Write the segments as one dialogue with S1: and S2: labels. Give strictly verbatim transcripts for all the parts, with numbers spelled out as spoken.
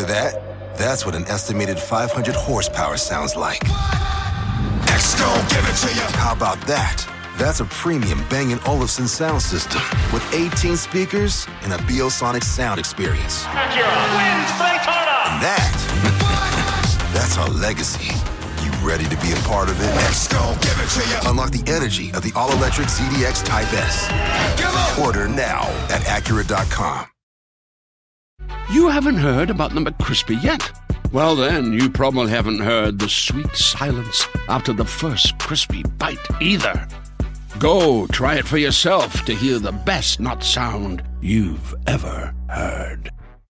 S1: that? That's what an estimated five hundred horsepower sounds like. Next, give it to you. How about that? That's a premium Bang and Olufsen sound system with eighteen speakers and a Biosonic sound experience.
S2: Acura wins Daytona.
S1: And that, that's our legacy. You ready to be a part of it? Let's go, give it to you. Unlock the energy of the all-electric Z D X Type S. Order now at Acura dot com.
S3: You haven't heard about the McCrispy yet? Well, then, you probably haven't heard the sweet silence after the first crispy bite either. Go try it for yourself to hear the best nut sound you've ever heard.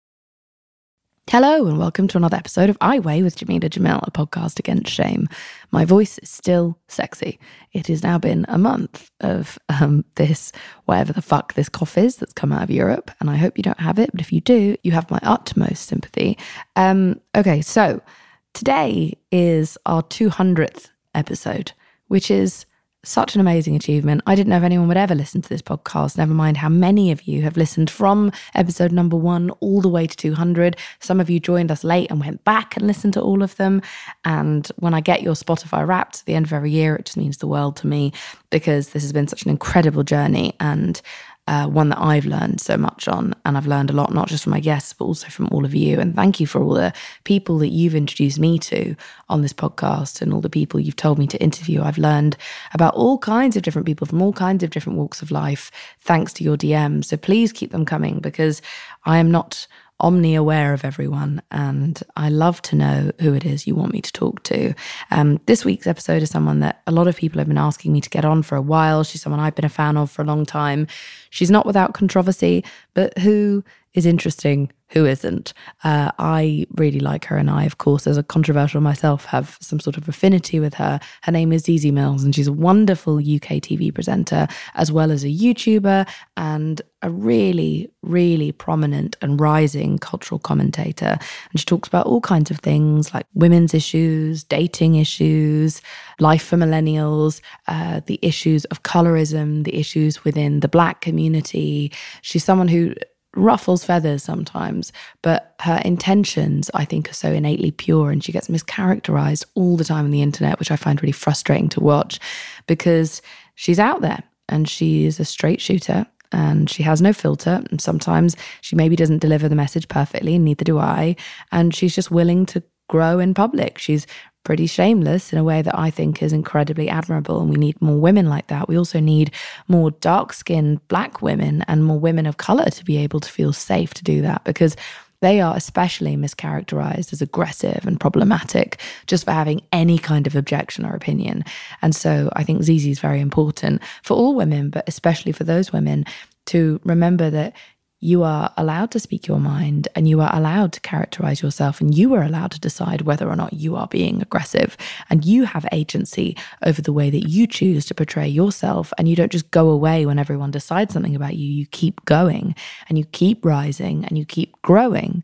S4: Hello and welcome to another episode of I Weigh with Jameela Jamil, a podcast against shame. My voice is still sexy. It has now been a month of um, this, whatever the fuck this cough is that's come out of Europe, and I hope you don't have it, but if you do, you have my utmost sympathy. Um, okay, so today is our two hundredth episode, which is such an amazing achievement. I didn't know if anyone would ever listen to this podcast, never mind how many of you have listened from episode number one all the way to two hundred. Some of you joined us late and went back and listened to all of them. And when I get your Spotify Wrapped at the end of every year, it just means the world to me, because this has been such an incredible journey and Uh, one that I've learned so much on, and I've learned a lot, not just from my guests, but also from all of you. And thank you for all the people that you've introduced me to on this podcast and all the people you've told me to interview. I've learned about all kinds of different people from all kinds of different walks of life, thanks to your D Ms. So please keep them coming, because I am not omni-aware of everyone, and I love to know who it is you want me to talk to. Um, this week's episode is someone that a lot of people have been asking me to get on for a while. She's someone I've been a fan of for a long time. She's not without controversy, but who is interesting, who isn't? Uh, I really like her, and I, of course, as a controversial myself, have some sort of affinity with her. Her name is Zeze Millz, and she's a wonderful U K T V presenter, as well as a YouTuber and a really, really prominent and rising cultural commentator. And she talks about all kinds of things like women's issues, dating issues, life for millennials, uh, the issues of colorism, the issues within the Black community. She's someone who ruffles feathers sometimes, but her intentions, I think, are so innately pure, and she gets mischaracterized all the time on the internet, which I find really frustrating to watch, because she's out there and she is a straight shooter and she has no filter, and sometimes she maybe doesn't deliver the message perfectly, and neither do I, and she's just willing to grow in public. She's pretty shameless in a way that I think is incredibly admirable, and we need more women like that. We also need more dark-skinned Black women and more women of colour to be able to feel safe to do that, because they are especially mischaracterized as aggressive and problematic just for having any kind of objection or opinion. And so I think Zeze is very important for all women, but especially for those women, to remember that you are allowed to speak your mind, and you are allowed to characterize yourself, and you are allowed to decide whether or not you are being aggressive, and you have agency over the way that you choose to portray yourself. And you don't just go away when everyone decides something about you. You keep going, and you keep rising, and you keep growing,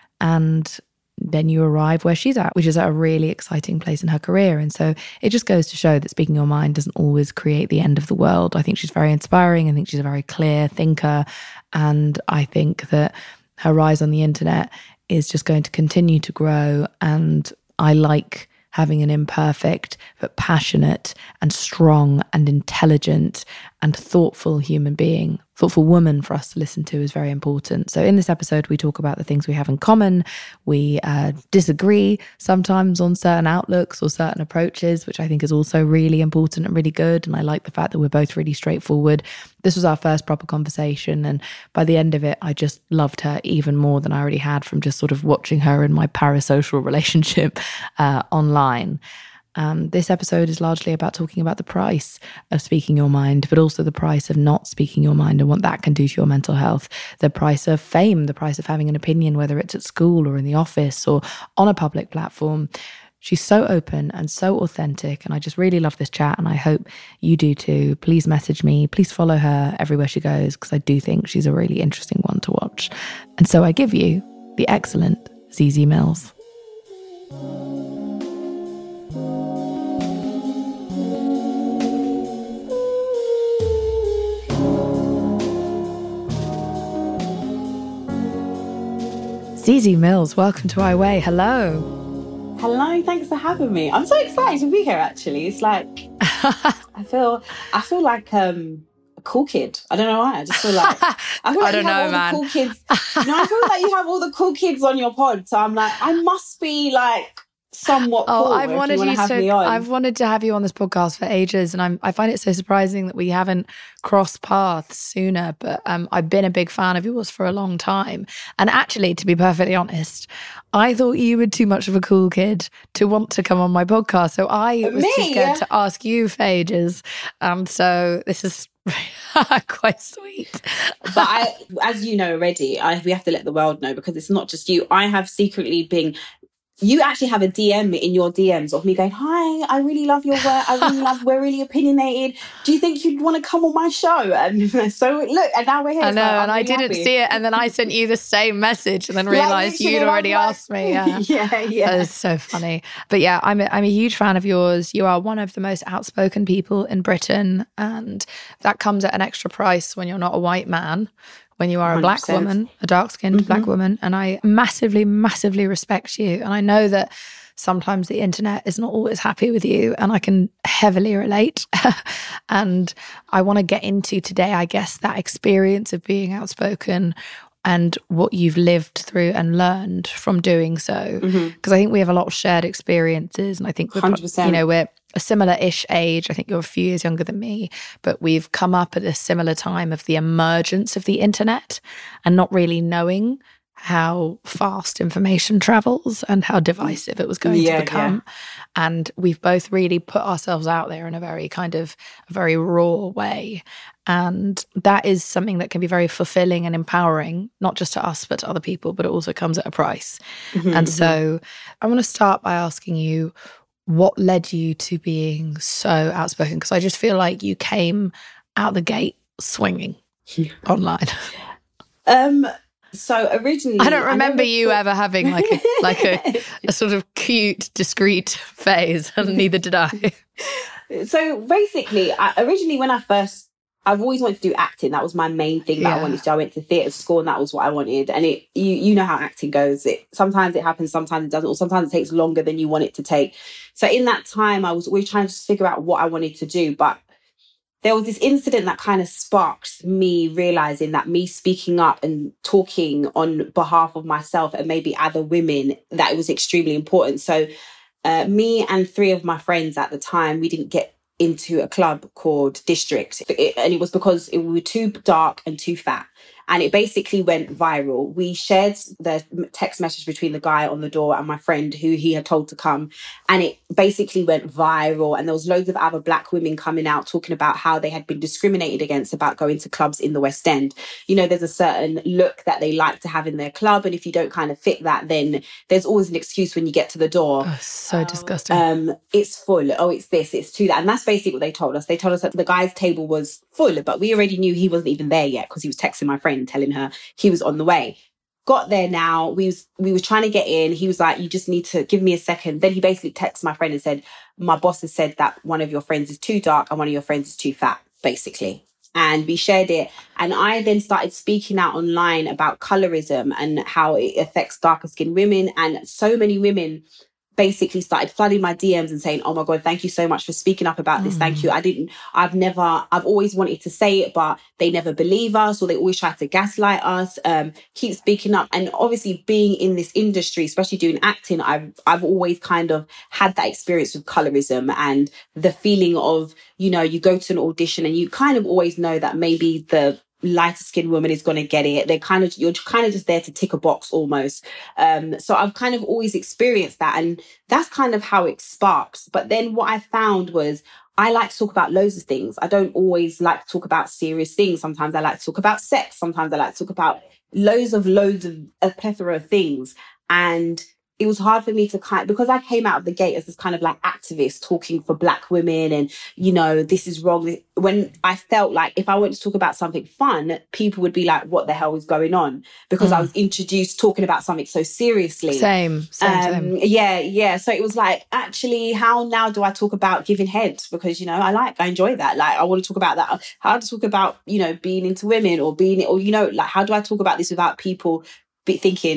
S4: and then you arrive where she's at, which is at a really exciting place in her career. And so it just goes to show that speaking your mind doesn't always create the end of the world. I think she's very inspiring. I think she's a very clear thinker. And I think that her rise on the internet is just going to continue to grow. And I like having an imperfect but passionate and strong and intelligent and thoughtful human being. Thoughtful woman for us to listen to is very important. So in this episode, we talk about the things we have in common. We uh, disagree sometimes on certain outlooks or certain approaches, which I think is also really important and really good. And I like the fact that we're both really straightforward. This was our first proper conversation, and by the end of it, I just loved her even more than I already had from just sort of watching her in my parasocial relationship uh, online. Um, this episode is largely about talking about the price of speaking your mind, but also the price of not speaking your mind and what that can do to your mental health. The price of fame, the price of having an opinion, whether it's at school or in the office or on a public platform. She's so open and so authentic, and I just really love this chat, and I hope you do too. Please message me. Please follow her everywhere she goes, because I do think she's a really interesting one to watch. And so I give you the excellent Zeze Millz. Zeze Millz, welcome to I Weigh. Hello.
S5: Hello, thanks for having me. I'm so excited to be here, actually. It's like, I feel I feel like um, a cool kid. I don't know why. I just feel like, I feel like
S4: I don't
S5: you have
S4: know,
S5: all
S4: man.
S5: the cool kids. No, I feel like you have all the cool kids on your pod. So I'm like, I must be like somewhat cool.
S4: Oh, I've
S5: if
S4: wanted
S5: you,
S4: you
S5: have
S4: to.
S5: me on.
S4: I've wanted to have you on this podcast for ages, and I'm. I find it so surprising that we haven't crossed paths sooner. But um, I've been a big fan of yours for a long time, and actually, to be perfectly honest, I thought you were too much of a cool kid to want to come on my podcast. So I was
S5: Me?
S4: too scared to ask you for ages. Um, so this is quite sweet.
S5: But I, as you know already, I, we have to let the world know, because it's not just you. I have secretly been. You actually have a D M in your D Ms of me going, hi, I really love your work. I really love, we're really opinionated. Do you think you'd want to come on my show? And so look, and now we're here.
S4: I know,
S5: so
S4: and
S5: really
S4: I didn't
S5: happy.
S4: see it. And then I sent you the same message and then
S5: Like,
S4: realised
S5: literally,
S4: you'd
S5: I'm
S4: already
S5: like-
S4: asked me. Yeah,
S5: yeah, yeah.
S4: That is so funny. But yeah, I'm a, I'm a huge fan of yours. You are one of the most outspoken people in Britain, and that comes at an extra price when you're not a white man, when you are a black
S5: one hundred percent.
S4: woman, a dark-skinned
S5: Mm-hmm.
S4: black woman. And I massively, massively respect you. And I know that sometimes the internet is not always happy with you, and I can heavily relate. And I want to get into today, I guess, that experience of being outspoken and what you've lived through and learned from doing so. Because
S5: Mm-hmm.
S4: I think we have a lot of shared experiences, and I think we're,
S5: one hundred percent.
S4: you know, we're a similar-ish age. I think you're a few years younger than me, but we've come up at a similar time of the emergence of the internet and not really knowing how fast information travels and how divisive it was going
S5: Yeah,
S4: to become. And we've both really put ourselves out there in a very kind of a very raw way. And that is something that can be very fulfilling and empowering, not just to us, but to other people, but it also comes at a price.
S5: Mm-hmm,
S4: And so I want to start by asking you, what led you to being so outspoken? Because I just feel like you came out the gate swinging online.
S5: Um. So originally,
S4: I don't remember
S5: never
S4: you
S5: thought-
S4: ever having like a like a, a sort of cute, discreet phase, and neither did I.
S5: So basically, I, originally when I first, I've always wanted to do acting. That was my main thing that
S4: Yeah.
S5: I wanted to do. I went to theatre school, and that was what I wanted. And it, you, you know how acting goes. It sometimes it happens, sometimes it doesn't, or sometimes it takes longer than you want it to take. So in that time, I was always trying to just figure out what I wanted to do, but there was this incident that kind of sparked me realizing that me speaking up and talking on behalf of myself and maybe other women, that it was extremely important. So uh, me and three of my friends at the time, we didn't get into a club called District. It, and it was because it, we were too dark and too fat. And it basically went viral. We shared the text message between the guy on the door and my friend who he had told to come. And it basically went viral. And there was loads of other black women coming out talking about how they had been discriminated against about going to clubs in the West End. You know, there's a certain look that they like to have in their club. And if you don't kind of fit that, then there's always an excuse when you get to the door.
S4: Oh, so disgusting.
S5: Um, it's full. Oh, it's this, it's to that. And that's basically what they told us. They told us that the guy's table was full, but we already knew he wasn't even there yet because he was texting my friend telling her he was on the way. Got there now. We was we was trying to get in. He was like, you just need to give me a second. Then he basically texted my friend and said, my boss has said that one of your friends is too dark and one of your friends is too fat, basically. And we shared it. And I then started speaking out online about colorism and how it affects darker skinned women. And so many women basically started flooding my D Ms and saying, oh my God, thank you so much for speaking up about this. Mm. Thank you. I didn't, I've never, I've always wanted to say it, but they never believe us, or they always try to gaslight us, um, keep speaking up. And obviously being in this industry, especially doing acting, I've, I've always kind of had that experience with colorism and the feeling of, you know, you go to an audition and you kind of always know that maybe the lighter skinned woman is going to get it. They're kind of, you're kind of just there to tick a box almost. Um, so I've kind of always experienced that. And that's kind of how it sparks. But then what I found was I like to talk about loads of things. I don't always like to talk about serious things. Sometimes I like to talk about sex. Sometimes I like to talk about loads of loads of a plethora of things. And it was hard for me to kind, because I came out of the gate as this kind of like activist talking for black women and, you know, this is wrong. When I felt like if I went to talk about something fun, people would be like, what the hell is going on? Because mm. I was introduced talking about something so seriously.
S4: Same, same,
S5: um,
S4: same.
S5: Yeah, yeah. So it was like, actually, how now do I talk about giving head? Because, you know, I like, I enjoy that. Like, I want to talk about that. How to talk about, you know, being into women or being, or, you know, like, how do I talk about this without people be thinking,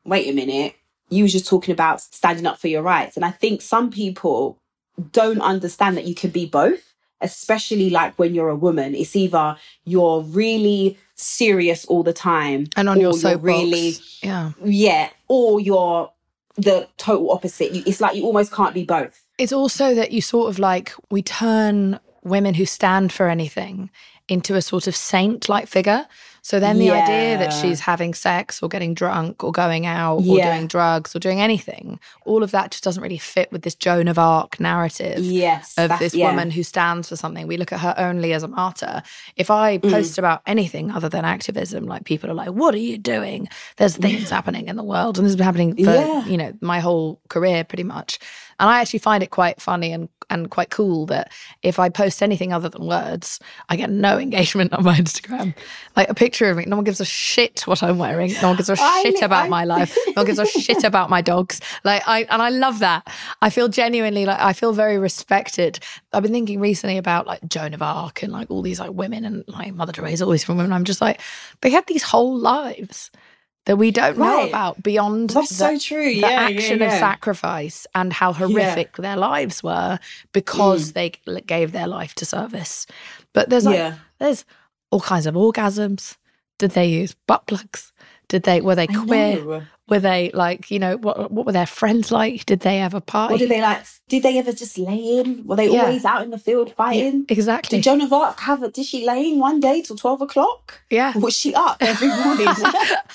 S5: wait a minute, you was just talking about standing up for your rights. And I think some people don't understand that you can be both, especially like when you're a woman. It's either you're really serious all the time
S4: and on your soapbox,
S5: really,
S4: yeah,
S5: yeah, or you're the total opposite. It's like you almost can't be both.
S4: It's also that you sort of like, we turn women who stand for anything into a sort of saint-like figure. So then the
S5: yeah.
S4: idea that she's having sex or getting drunk or going out or
S5: yeah.
S4: doing drugs or doing anything, all of that just doesn't really fit with this Joan of Arc narrative
S5: yes,
S4: of this
S5: yeah.
S4: woman who stands for something. We look at her only as a martyr. If I post mm. about anything other than activism, like people are like, what are you doing? There's things happening in the world. And this has been happening for,
S5: yeah.
S4: you know, my whole career pretty much. And I actually find it quite funny and, and quite cool that if I post anything other than words, I get no engagement on my Instagram. Like a picture of me, no one gives a shit what I'm wearing. No one gives a
S5: I,
S4: shit about
S5: I,
S4: my life. No one gives a shit about my dogs. Like I and I love that. I feel genuinely like I feel very respected. I've been thinking recently about like Joan of Arc and like all these like women and like Mother Teresa, all these different women. I'm just like, they had these whole lives that we don't
S5: right.
S4: know about beyond
S5: That's
S4: the,
S5: so true.
S4: the
S5: yeah,
S4: action
S5: yeah, yeah.
S4: of sacrifice and how horrific yeah. their lives were because mm. they gave their life to service. But there's like
S5: yeah.
S4: there's all kinds of orgasms. Did they use butt plugs? Did they were they queer? Were they like, you know, what what were their friends like? Did they ever party?
S5: Or did they like, did they ever just lay in? Were they
S4: yeah.
S5: always out in the field fighting?
S4: Yeah, exactly.
S5: Did Joan of Arc have a, did she lay in one day till twelve o'clock?
S4: Yeah.
S5: Or was she up every morning?
S4: so,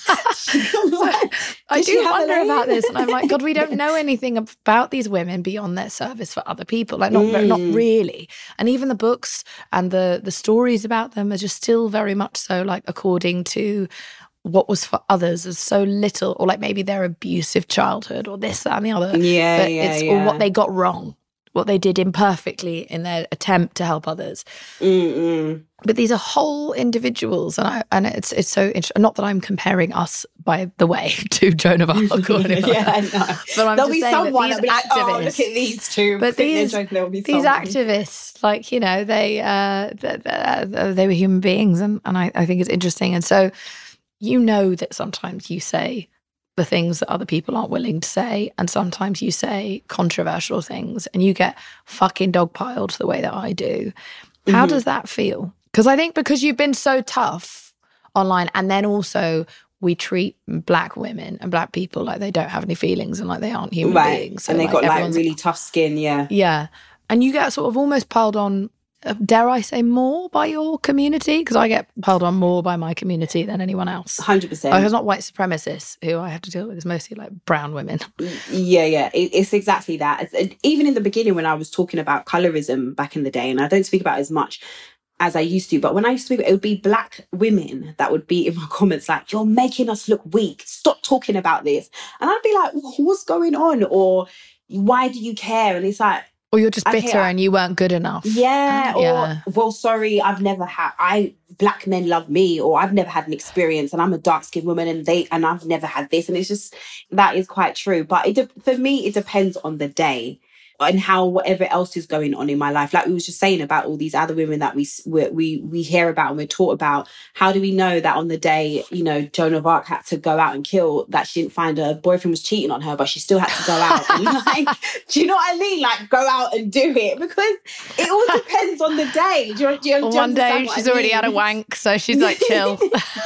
S4: I do wonder about this. And I'm like, God, we don't know anything about these women beyond their service for other people. Like, not, mm. not really. And even the books and the the stories about them are just still very much so like according to what was for others is so little, or like maybe their abusive childhood or this, that and the other.
S5: Yeah,
S4: but
S5: yeah,
S4: it's,
S5: yeah.
S4: Or what they got wrong, what they did imperfectly in their attempt to help others.
S5: Mm-mm.
S4: But these are whole individuals, and I and it's it's so interesting. Not that I'm comparing us, by the way, to Joan of Arc or anything.
S5: yeah, I know.
S4: But I'm
S5: There'll
S4: just
S5: be
S4: saying
S5: someone
S4: that these
S5: be like,
S4: activists,
S5: oh, look at these two.
S4: But these these
S5: someone.
S4: activists, like, you know, they uh, they, they, they were human beings, and and I, I think it's interesting. And so, you know that sometimes you say the things that other people aren't willing to say, and sometimes you say controversial things, and you get fucking dogpiled the way that I do. How mm-hmm. does that feel? Because I think because you've been so tough online, and then also we treat black women and black people like they don't have any feelings and like they aren't human
S5: right.
S4: beings. So
S5: and they
S4: like
S5: got like really tough skin, yeah.
S4: Yeah. And you get sort of almost piled on, uh, dare I say, more by your community? Because I get piled on more by my community than anyone else.
S5: one hundred percent.
S4: Like, it's not white supremacists who I have to deal with. It's mostly like brown women.
S5: Yeah, yeah. It, it's exactly that. It's, even in the beginning when I was talking about colorism back in the day, and I don't speak about it as much as I used to, but when I used to speak, it would be black women that would be in my comments like, you're making us look weak. Stop talking about this. And I'd be like, what's going on? Or why do you care? And it's like,
S4: or you're just bitter
S5: okay, I,
S4: and you weren't good enough.
S5: Yeah. Or,
S4: yeah.
S5: well, sorry, I've never had, I, black men love me, or I've never had an experience and I'm a dark skinned woman and they, and I've never had this. And it's just, that is quite true. But it, for me, it depends on the day and how whatever else is going on in my life. Like we was just saying about all these other women that we we we hear about and we're taught about. How do we know that on the day, you know, Joan of Arc had to go out and kill, that she didn't find her boyfriend was cheating on her, but she still had to go out and like, do you know what I mean? Like go out and do it, because it all depends on the day. Do you, do you, do you
S4: One day she's
S5: I
S4: already
S5: mean?
S4: had a wank, so she's like chill.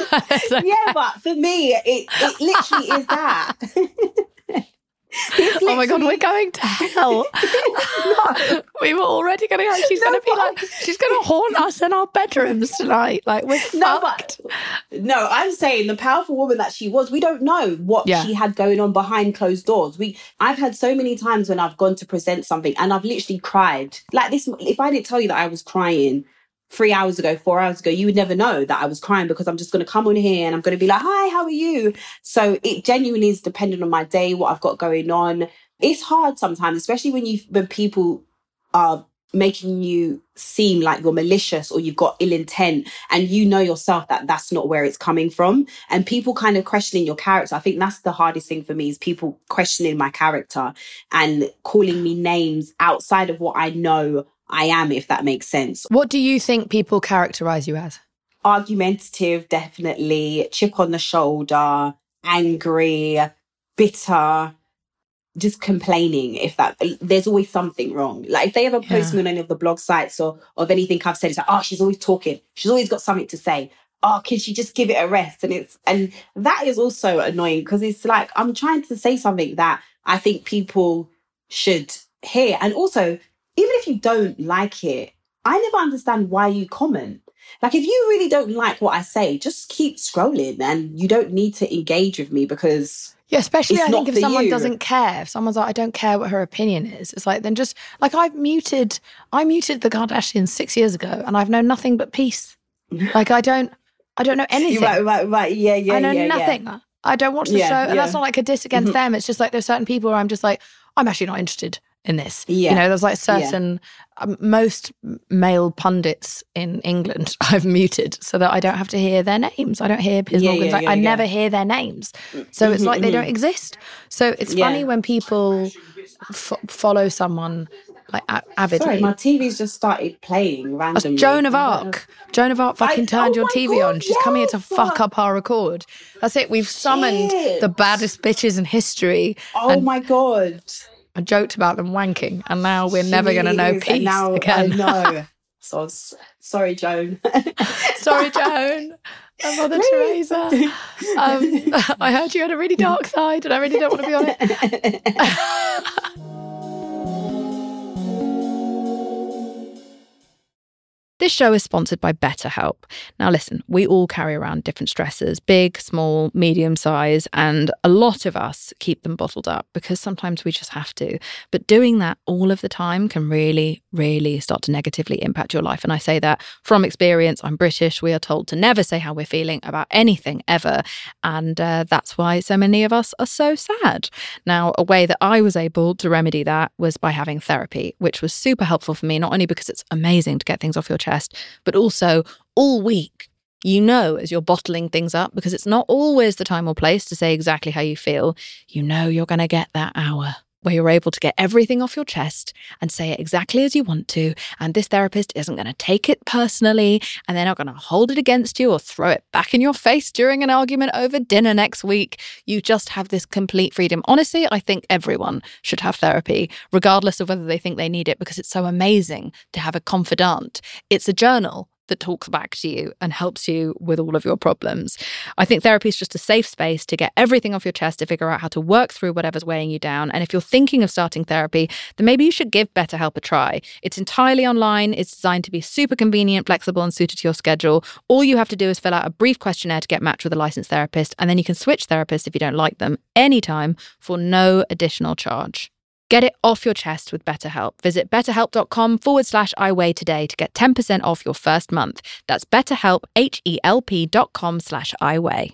S5: Yeah, but for me, it it literally is that.
S4: Oh my God, we're going to hell. No. We were already going to go. She's no, going to be like, she's going to haunt us in our bedrooms tonight. Like, we're
S5: no,
S4: fucked.
S5: But, no, I'm saying the powerful woman that she was, we don't know what yeah. she had going on behind closed doors. We, I've had so many times when I've gone to present something and I've literally cried. Like this, if I didn't tell you that I was crying three hours ago, four hours ago, you would never know that I was crying, because I'm just going to come on here and I'm going to be like, hi, how are you? So it genuinely is dependent on my day, what I've got going on. It's hard sometimes, especially when you when people are making you seem like you're malicious or you've got ill intent, and you know yourself that that's not where it's coming from. And people kind of questioning your character. I think that's the hardest thing for me, is people questioning my character and calling me names outside of what I know I am, if that makes sense.
S4: What do you think people characterize you as?
S5: Argumentative, definitely. Chip on the shoulder, angry, bitter, just complaining. If that, there's always something wrong. Like if they ever post
S4: Yeah.
S5: me on any of the blog sites or of anything I've said, it's like, oh, she's always talking. She's always got something to say. Oh, can she just give it a rest? And it's, and that is also annoying because it's like, I'm trying to say something that I think people should hear. And also, even if you don't like it, I never understand why you comment. Like, if you really don't like what I say, just keep scrolling and you don't need to engage with me because...
S4: Yeah, especially
S5: it's
S4: I
S5: not
S4: think if
S5: for
S4: someone
S5: you.
S4: doesn't care, if someone's like, I don't care what her opinion is, it's like, then just, like I've muted, I muted the Kardashians six years ago and I've known nothing but peace. Like I don't, I don't know anything.
S5: Right, right, right. Yeah, yeah,
S4: I know
S5: yeah,
S4: nothing.
S5: Yeah.
S4: I don't watch the
S5: Yeah,
S4: show. And
S5: yeah.
S4: that's not like a diss against
S5: Mhm.
S4: them. It's just like there's certain people where I'm just like, I'm actually not interested in this.
S5: Yeah.
S4: You know, there's like certain, um, most male pundits in England I've muted so that I don't have to hear their names. I don't hear Piers
S5: Yeah,
S4: Morgan's.
S5: yeah,
S4: like,
S5: yeah,
S4: I
S5: yeah.
S4: never hear their names. So it's
S5: Mhm,
S4: like they
S5: mhm.
S4: don't exist. So it's
S5: Yeah.
S4: funny when people f- follow someone like a- avidly.
S5: Sorry, my T V's just started playing
S4: That's
S5: randomly.
S4: Joan of
S5: I don't know.
S4: Arc. Joan of Arc fucking
S5: I-
S4: turned
S5: oh
S4: your
S5: my
S4: T V
S5: God,
S4: on. She's come here to
S5: yes.
S4: fuck up our record. That's it. We've summoned
S5: Shit.
S4: the baddest bitches in history.
S5: Oh
S4: and
S5: my God.
S4: I joked about them wanking, and now we're never going to
S5: She
S4: know
S5: is,
S4: peace
S5: and now
S4: again.
S5: I know. So s- sorry, Joan.
S4: Sorry, Joan. And Mother Teresa. Um, I heard you had a really dark side, and I really don't want to be on it. This show is sponsored by BetterHelp. Now listen, we all carry around different stressors, big, small, medium size, and a lot of us keep them bottled up because sometimes we just have to. But doing that all of the time can really, really start to negatively impact your life. And I say that from experience. I'm British. We are told to never say how we're feeling about anything ever. And uh, that's why so many of us are so sad. Now, a way that I was able to remedy that was by having therapy, which was super helpful for me, not only because it's amazing to get things off your chest, but also all week, you know, as you're bottling things up, because it's not always the time or place to say exactly how you feel, you know you're going to get that hour where you're able to get everything off your chest and say it exactly as you want to. And this therapist isn't going to take it personally, and they're not going to hold it against you or throw it back in your face during an argument over dinner next week. You just have this complete freedom. Honestly, I think everyone should have therapy, regardless of whether they think they need it, because it's so amazing to have a confidant. It's a journal that talks back to you and helps you with all of your problems. I think therapy is just a safe space to get everything off your chest, to figure out how to work through whatever's weighing you down. And if you're thinking of starting therapy, then maybe you should give BetterHelp a try. It's entirely online. It's designed to be super convenient, flexible, and suited to your schedule. All you have to do is fill out a brief questionnaire to get matched with a licensed therapist, and then you can switch therapists if you don't like them anytime for no additional charge. Get it off your chest with BetterHelp. Visit betterhelp.com forward slash iWeigh today to get ten percent off your first month. That's betterhelp, H-E-L-P dot com slash iWeigh.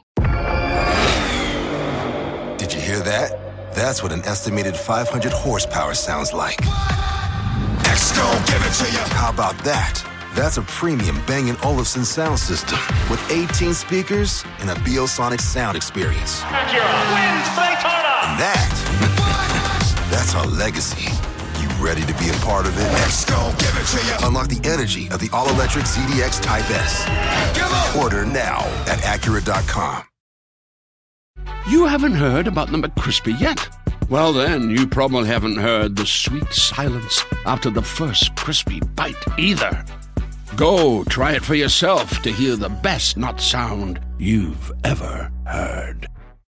S1: Did you hear that? That's what an estimated five hundred horsepower sounds like. X-Gon, give it to you. How about that? That's a premium Bang and Olufsen sound system with eighteen speakers and a Biosonic sound experience.
S2: Acura wins Daytona.
S1: And that... that's our legacy. You ready to be a part of it? X-Gon, give it to you. Unlock the energy of the all-electric Z D X Type S. Order now at Acura dot com.
S3: You haven't heard about the McCrispy yet? Well, then, you probably haven't heard the sweet silence after the first crispy bite either. Go try it for yourself to hear the best nut sound you've ever heard.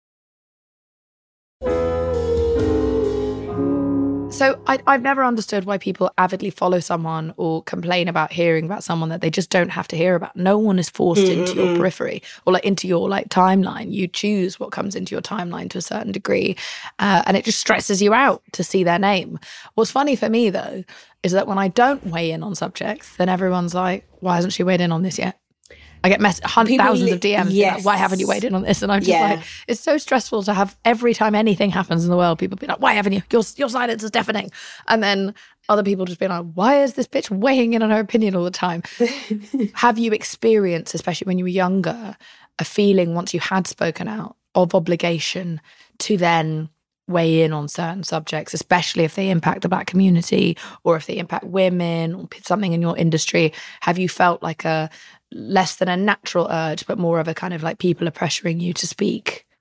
S4: So I, I've never understood why people avidly follow someone or complain about hearing about someone that they just don't have to hear about. No one is forced
S5: Mm-mm-mm.
S4: into your periphery or like into your like timeline. You choose what comes into your timeline to a certain degree, uh, and it just stresses you out to see their name. What's funny for me though is that when I don't weigh in on subjects, then everyone's like, "Why hasn't she weighed in on this yet?" I get mess- hun-
S5: People
S4: thousands
S5: li-
S4: of D Ms. being
S5: yes.
S4: Like, why haven't you weighed in on this? And I'm just
S5: Yeah.
S4: like, it's so stressful to have every time anything happens in the world, people be like, why haven't you? Your, your silence is deafening. And then other people just being like, why is this bitch weighing in on her opinion all the time? Have you experienced, especially when you were younger, a feeling once you had spoken out of obligation to then weigh in on certain subjects, especially if they impact the Black community or if they impact women or something in your industry? Have you felt like a less than a natural urge, but more of a kind of like people are pressuring you to speak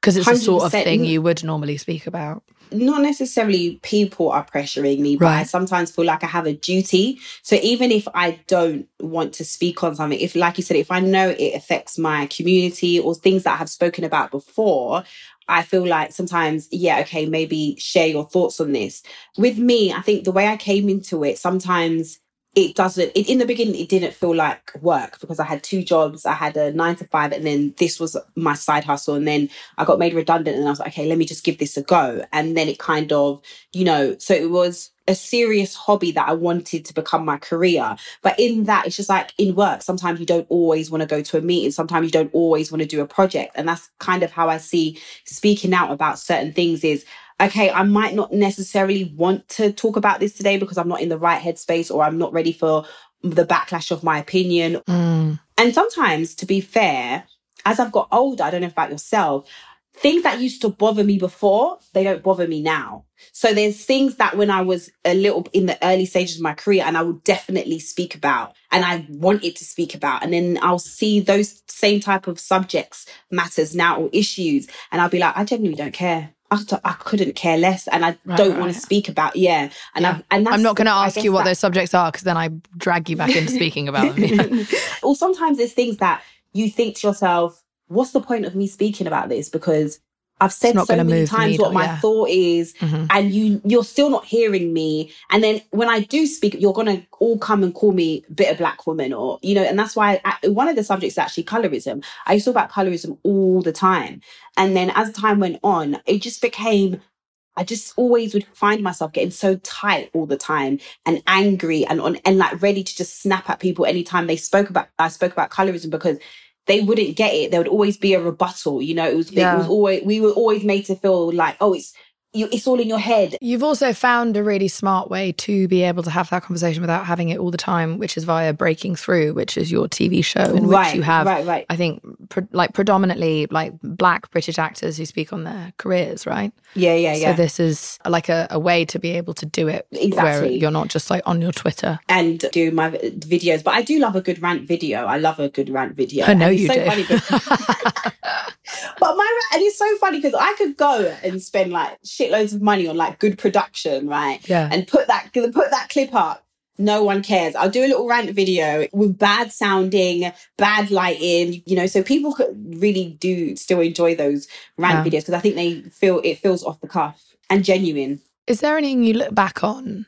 S4: Because it's the sort of
S5: one hundred percent
S4: thing you would normally speak about.
S5: Not necessarily people are pressuring me, but
S4: Right.
S5: I sometimes feel like I have a duty. So even if I don't want to speak on something, if, like you said, if I know it affects my community or things that I have spoken about before, I feel like sometimes, yeah, okay, maybe share your thoughts on this. With me, I think the way I came into it, sometimes it doesn't, it, in the beginning, it didn't feel like work because I had two jobs. I had a nine to five and then this was my side hustle. And then I got made redundant and I was like, okay, let me just give this a go. And then it kind of, you know, so it was a serious hobby that I wanted to become my career. But in that, it's just like in work, sometimes you don't always want to go to a meeting. Sometimes you don't always want to do a project. And that's kind of how I see speaking out about certain things is, okay, I might not necessarily want to talk about this today because I'm not in the right headspace or I'm not ready for the backlash of my opinion.
S4: Mm.
S5: And sometimes, to be fair, as I've got older, I don't know about yourself, things that used to bother me before, they don't bother me now. So there's things that when I was a little in the early stages of my career and I would definitely speak about and I wanted to speak about. And then I'll see those same type of subjects, matters now or issues. And I'll be like, I genuinely don't care. I, I couldn't care less and I
S4: Right,
S5: don't
S4: right.
S5: want to speak about, yeah. And,
S4: Yeah.
S5: I've, and that's
S4: I'm not going to
S5: I
S4: ask
S5: guess
S4: you what
S5: that-
S4: those subjects are because then I drag you back into speaking about them. Yeah.
S5: Or sometimes there's things that you think to yourself, what's the point of me speaking about this? Because I've said
S4: not
S5: so
S4: gonna
S5: many
S4: move the
S5: times what
S4: needle,
S5: my
S4: yeah.
S5: thought is,
S4: Mhm.
S5: and you, you're still not hearing me. And then when I do speak, you're going to all come and call me bitter black woman or, you know, and that's why I, one of the subjects is actually colorism. I used to talk about colorism all the time. And then as time went on, it just became, I just always would find myself getting so tight all the time and angry and on and like ready to just snap at people anytime they spoke about, I spoke about colorism because they wouldn't get it. There would always be a rebuttal, you know, it was,
S4: Yeah.
S5: it was always, we were always made to feel like, oh, it's, you, it's all in your head.
S4: You've also found a really smart way to be able to have that conversation without having it all the time, which is via Breaking Through, which is your T V show in
S5: Right,
S4: which you have,
S5: right, right.
S4: I think, pre- like predominantly like black British actors who speak on their careers, right?
S5: Yeah, yeah, yeah.
S4: So this is like a, a way to be able to do it where
S5: Exactly.
S4: you're not just like on your Twitter.
S5: And do my v- videos. But I do love a good rant video. I love a good rant video.
S4: I know
S5: And it's
S4: you
S5: so
S4: do.
S5: funny because- but my rant, and it's so funny because I could go and spend like shitloads of money on like good production, right?
S4: Yeah.
S5: And put that put that clip up. No one cares. I'll do a little rant video with bad sounding, bad lighting, you know, so people could really do still enjoy those rant
S4: Yeah.
S5: videos because I think they feel it feels off the cuff and genuine.
S4: Is there anything you look back on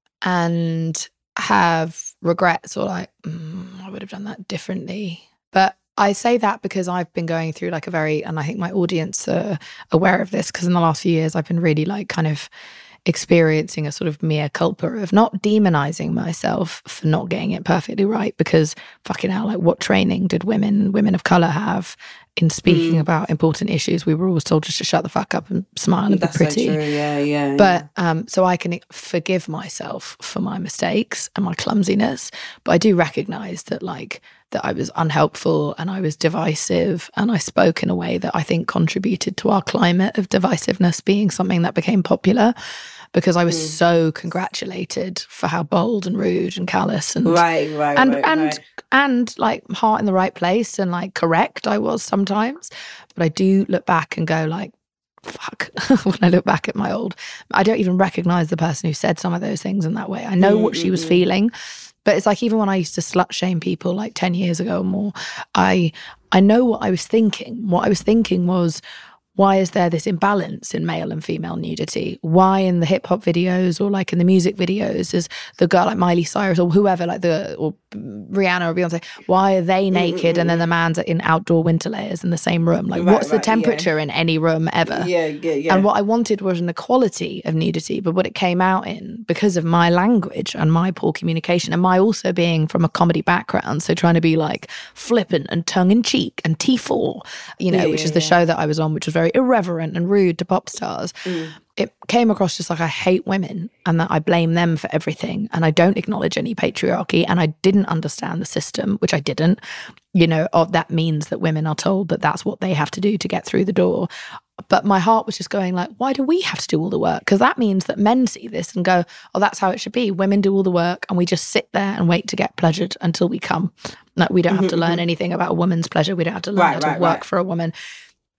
S4: and have regrets or like, mm, I would have done that differently? But I say that because I've been going through like a very, and I think my audience are aware of this because in the last few years I've been really like kind of experiencing a sort of mea culpa of not demonizing myself for not getting it perfectly right because fucking hell, like what training did women, women of colour have in speaking
S5: Mm.
S4: about important issues? We were always told just to shut the fuck up and smile and
S5: That's
S4: be pretty.
S5: so true. Yeah, yeah.
S4: But um, so I can forgive myself for my mistakes and my clumsiness. But I do recognize that like that I was unhelpful and I was divisive and I spoke in a way that I think contributed to our climate of divisiveness being something that became popular because I was
S5: Mm.
S4: so congratulated for how bold and rude and callous and
S5: Right, right,
S4: and
S5: right,
S4: and
S5: right.
S4: and like heart in the right place and like correct I was sometimes. But I do look back and go like, fuck, when I look back at my old, I don't even recognize the person who said some of those things in that way. I know what she was
S5: Mm-mm.
S4: feeling, but it's like even when I used to slut shame people like ten years ago or more, I I know what I was thinking. What I was thinking was, why is there this imbalance in male and female nudity? Why in the hip hop videos or like in the music videos is the girl like Miley Cyrus or whoever, like the or Rihanna or Beyonce, why are they naked and then the man's in outdoor winter layers in the same room? Like
S5: Right,
S4: what's the
S5: right, yeah.
S4: temperature in any room ever?
S5: Yeah, yeah, yeah.
S4: And what I wanted was an equality of nudity, but what it came out in, because of my language and my poor communication and my also being from a comedy background, so trying to be like flippant and tongue-in-cheek and T four, you know,
S5: Yeah,
S4: which
S5: yeah,
S4: is the
S5: yeah.
S4: show that I was on, which was very irreverent and rude to pop stars.
S5: Mm.
S4: It came across just like I hate women and that I blame them for everything and I don't acknowledge any patriarchy and I didn't understand the system, which I didn't, you know, of that means that women are told that that's what they have to do to get through the door. But my heart was just going like, why do we have to do all the work? Because that means that men see this and go, oh, that's how it should be. Women do all the work and we just sit there and wait to get pleasured until we come. Like we don't have to learn anything about a woman's pleasure. We don't have to learn
S5: Right,
S4: how to
S5: right,
S4: work
S5: right.
S4: for a woman.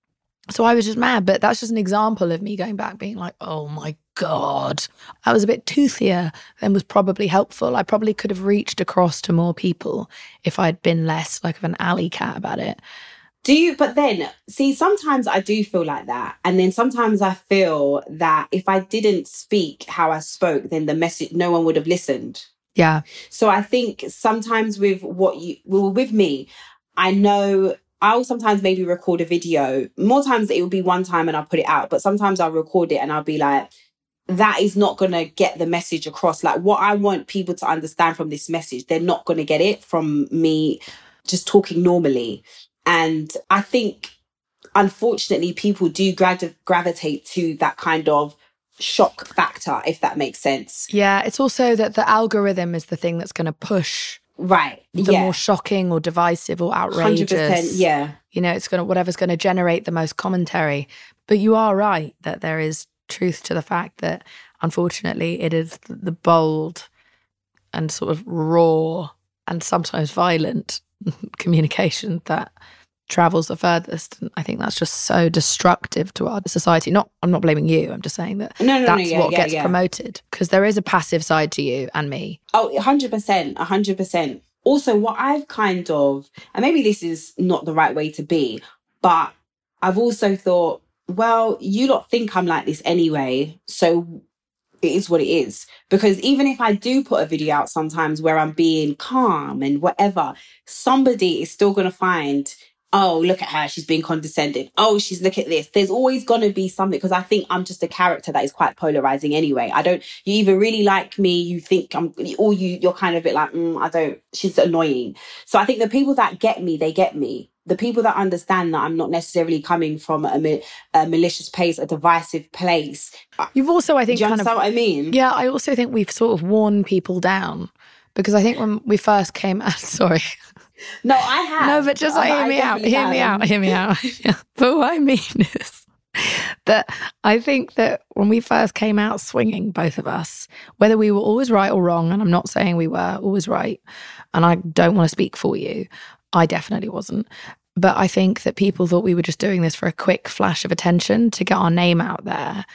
S4: So I was just mad, but that's just an example of me going back being like, oh my God, I was a bit toothier than was probably helpful. I probably could have reached across to more people if I'd been less like of an alley cat about it.
S5: Do you, but then, see, sometimes I do feel like that. And then sometimes I feel that if I didn't speak how I spoke, then the message, no one would have listened.
S4: Yeah.
S5: So I think sometimes with what you, well, with me, I know I'll sometimes maybe record a video. More times it will be one time and I'll put it out. But sometimes I'll record it and I'll be like, that is not going to get the message across. Like what I want people to understand from this message, they're not going to get it from me just talking normally. And I think, unfortunately, people do grav- gravitate to that kind of shock factor, if that makes sense.
S4: Yeah, it's also that the algorithm is the thing that's going to push
S5: right
S4: the
S5: yeah.
S4: more shocking or divisive or outrageous.
S5: one hundred percent, yeah.
S4: You know, it's going to, whatever's going to generate the most commentary. But you are right that there is truth to the fact that, unfortunately, it is the bold and sort of raw and sometimes violent communication that travels the furthest. And I think that's just so destructive to our society. Not, I'm not blaming you. I'm just saying that
S5: no, no,
S4: that's
S5: no, yeah,
S4: what
S5: yeah,
S4: gets
S5: yeah.
S4: promoted, because there is a passive side to you and me.
S5: Oh, one hundred percent, one hundred percent. Also, what I've kind of, and maybe this is not the right way to be, but I've also thought, well, you lot think I'm like this anyway, so it is what it is. Because even if I do put a video out sometimes where I'm being calm and whatever, somebody is still going to find, oh, look at her, she's being condescending. Oh, she's, look at this. There's always going to be something, because I think I'm just a character that is quite polarizing anyway. I don't, you either really like me, you think I'm, or you, you're kind of a bit like, mm, I don't, she's annoying. So I think the people that get me, they get me. The people that understand that I'm not necessarily coming from a, a malicious place, a divisive place.
S4: You've also, I think,
S5: Do you
S4: kind
S5: understand
S4: of,
S5: what I mean?
S4: Yeah, I also think we've sort of worn people down, because I think when we first came out, sorry.
S5: No, I have.
S4: No, but just like,
S5: I,
S4: hear
S5: I
S4: me out, hear
S5: have.
S4: me out, hear me out. Yeah. But what I mean is that I think that when we first came out swinging, both of us, whether we were always right or wrong, and I'm not saying we were always right, and I don't want to speak for you, I definitely wasn't. But I think that people thought we were just doing this for a quick flash of attention to get our name out there,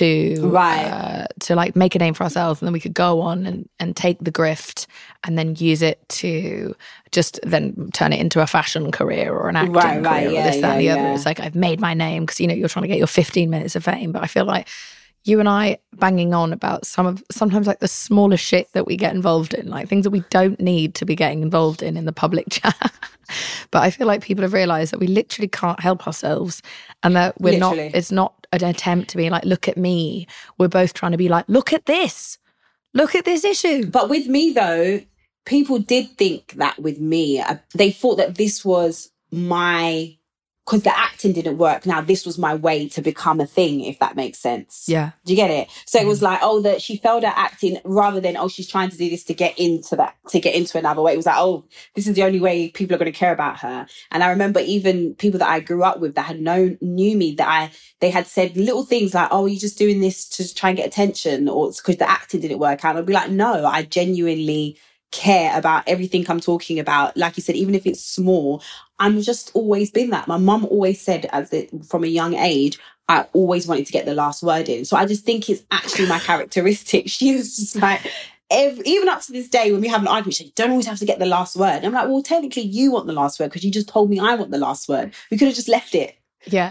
S4: to
S5: right.
S4: uh, to like make a name for ourselves, and then we could go on and, and take the grift and then use it to just then turn it into a fashion career or an acting
S5: right,
S4: career
S5: right,
S4: or
S5: yeah,
S4: this, that,
S5: yeah,
S4: and the
S5: yeah.
S4: other. It's like, I've made my name, because, you know, you're trying to get your fifteen minutes of fame. But I feel like you and I banging on about some of, sometimes like the smallest shit that we get involved in, like things that we don't need to be getting involved in in the public chat. But I feel like people have realised that we literally can't help ourselves, and that we're
S5: Literally.
S4: not, it's not an attempt to be like, look at me. We're both trying to be like, look at this. Look at this issue.
S5: But with me, though, people did think that with me. Uh, They thought that this was my, because the acting didn't work. Now, this was my way to become a thing, if that makes sense.
S4: Yeah.
S5: Do you get it? So mm. it was like, oh, that she failed at acting, rather than, oh, she's trying to do this to get into that, to get into another way. It was like, oh, this is the only way people are going to care about her. And I remember even people that I grew up with that had known, knew me, that I, they had said little things like, oh, you're just doing this to try and get attention, or it's because the acting didn't work out. And I'd be like, no, I genuinely care about everything I'm talking about. Like you said, even if it's small, I'm just always been that. My mum always said, as it, from a young age, I always wanted to get the last word in. So I just think it's actually my characteristic. She was just like, every, even up to this day, when we have an argument, she don't always have to get the last word. I'm like, well, technically you want the last word, because you just told me I want the last word. We could have just left it.
S4: Yeah.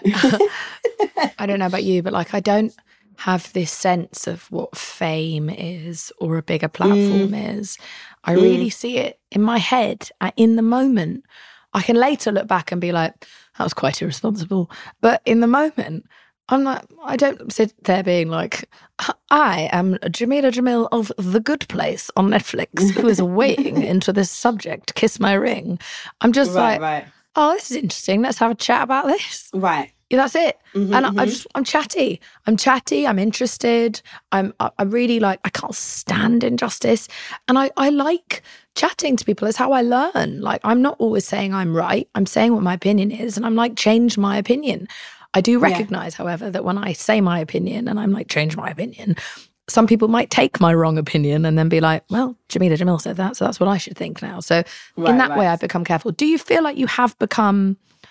S4: I don't know about you, but like, I don't have this sense of what fame is or a bigger platform mm. is. I mm. really see it in my head, in the moment. I can later look back and be like, that was quite irresponsible. But in the moment, I'm like, I don't sit there being like, I am Jameela Jamil of The Good Place on Netflix, who is wading into this subject, Kiss My Ring. I'm just
S5: right,
S4: like,
S5: right.
S4: oh, this is interesting. Let's have a chat about this.
S5: Right.
S4: Yeah, that's it.
S5: Mm-hmm,
S4: and
S5: mm-hmm.
S4: I, I just, I'm chatty. I'm chatty. I'm interested. I'm, I, I really like, I can't stand injustice. And I, I like chatting to people. It's how I learn. Like, I'm not always saying I'm right. I'm saying what my opinion is. And I'm like, change my opinion. I do recognize, yeah. however, that when I say my opinion and I'm like, change my opinion, some people might take my wrong opinion and then be like, well, Jameela Jamil said that, so that's what I should think now. So right, in that
S5: right.
S4: way, I've become careful. Do you feel like you have become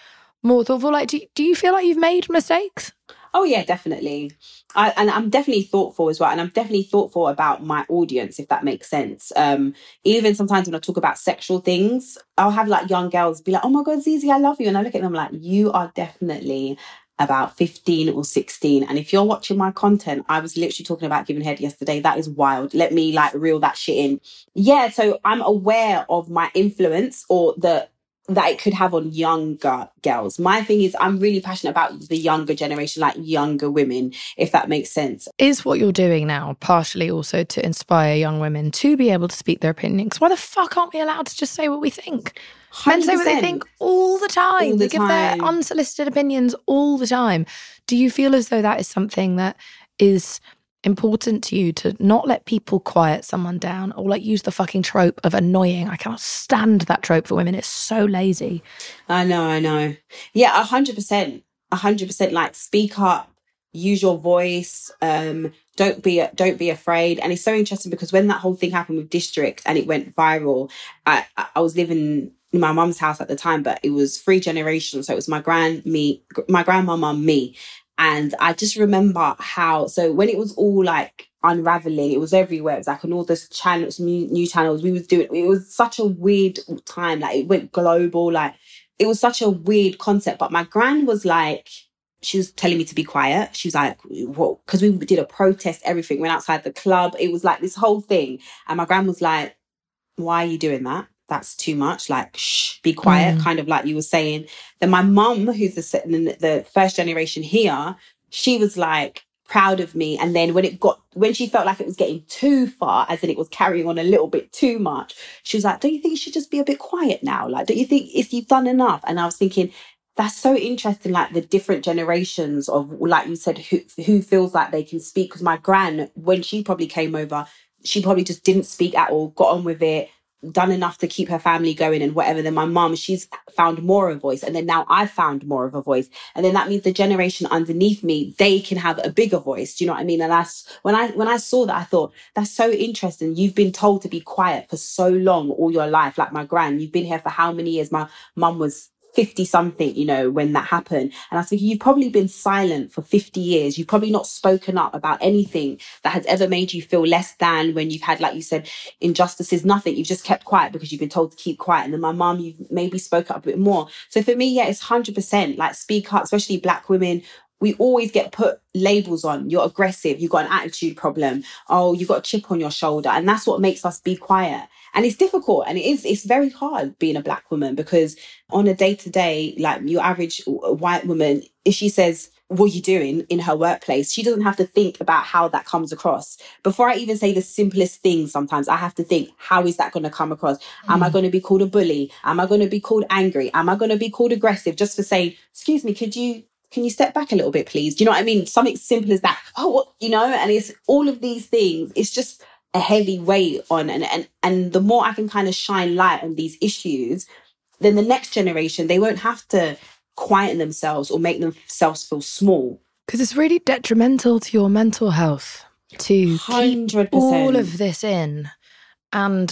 S4: more thoughtful? Like, do, do you feel like you've made mistakes?
S5: Oh, yeah, definitely. I, and I'm definitely thoughtful as well. And I'm definitely thoughtful about my audience, if that makes sense. Um, even sometimes when I talk about sexual things, I'll have like young girls be like, oh my God, Zizi, I love you. And I look at them like, you are definitely about fifteen or sixteen. And if you're watching my content, I was literally talking about giving head yesterday. That is wild. Let me like reel that shit in. Yeah, so I'm aware of my influence or the that it could have on younger girls. My thing is, I'm really passionate about the younger generation, like younger women, if that makes sense.
S4: Is what you're doing now partially also to inspire young women to be able to speak their opinions? Why the fuck aren't we allowed to just say what we think? Men say what they think all the time.
S5: All the
S4: they give
S5: time.
S4: their unsolicited opinions all the time. Do you feel as though that is something that is important to you, to not let people quiet someone down or like use the fucking trope of annoying? I cannot stand that trope for women. It's so lazy.
S5: I know, I know. Yeah, a hundred percent, a hundred percent. Like, speak up, use your voice. Um, don't be, don't be afraid. And it's so interesting because when that whole thing happened with District and it went viral, I, I was living in my mum's house at the time, but it was three generations. So it was my grand, me, my grandma, mum, me. And I just remember how, so when it was all like unraveling, it was everywhere. It was like on all those channels, new, new channels. We was doing, it was such a weird time. Like, it went global. Like, it was such a weird concept. But my gran was like, she was telling me to be quiet. She was like, what? Because we did a protest, everything, went outside the club. It was like this whole thing. And my gran was like, why are you doing that? That's too much. Like, shh, be quiet, mm. kind of like you were saying. Then my mum, who's the, the first generation here, she was like proud of me. And then when it got, when she felt like it was getting too far, as in it was carrying on a little bit too much, she was like, don't you think you should just be a bit quiet now? Like, don't you think if you've done enough? And I was thinking, that's so interesting, like the different generations of, like you said, who, who feels like they can speak. Because my gran, when she probably came over, she probably just didn't speak at all, got on with it, done enough to keep her family going and whatever. Then my mum, she's found more of a voice. And then now I've found more of a voice. And then that means the generation underneath me, they can have a bigger voice. Do you know what I mean? And that's when I, when I saw that, I thought, that's so interesting. You've been told to be quiet for so long, all your life. Like my gran, you've been here for how many years? My mum was fifty something, you know, when that happened. And I was thinking, you've probably been silent for fifty years. You've probably not spoken up about anything that has ever made you feel less than, when you've had, like you said, injustices, nothing. You've just kept quiet because you've been told to keep quiet. And then my mum, you've maybe spoke up a bit more. So for me, yeah, it's one hundred percent like speak up, especially Black women. We always get put labels on. You're aggressive. You've got an attitude problem. Oh, you've got a chip on your shoulder. And that's what makes us be quiet. And it's difficult. And it is, it's very hard being a Black woman, because on a day to day, like your average white woman, if she says, what are you doing in her workplace, she doesn't have to think about how that comes across. Before I even say the simplest things, sometimes I have to think, how is that going to come across? Mm. Am I going to be called a bully? Am I going to be called angry? Am I going to be called aggressive just for saying, excuse me, could you, can you step back a little bit, please? Do you know what I mean? Something simple as that. Oh, what, you know, and it's all of these things. It's just a heavy weight on. And, and, and the more I can kind of shine light on these issues, then the next generation, they won't have to quieten themselves or make themselves feel small.
S4: Because it's really detrimental to your mental health to one hundred percent keep all of this in. And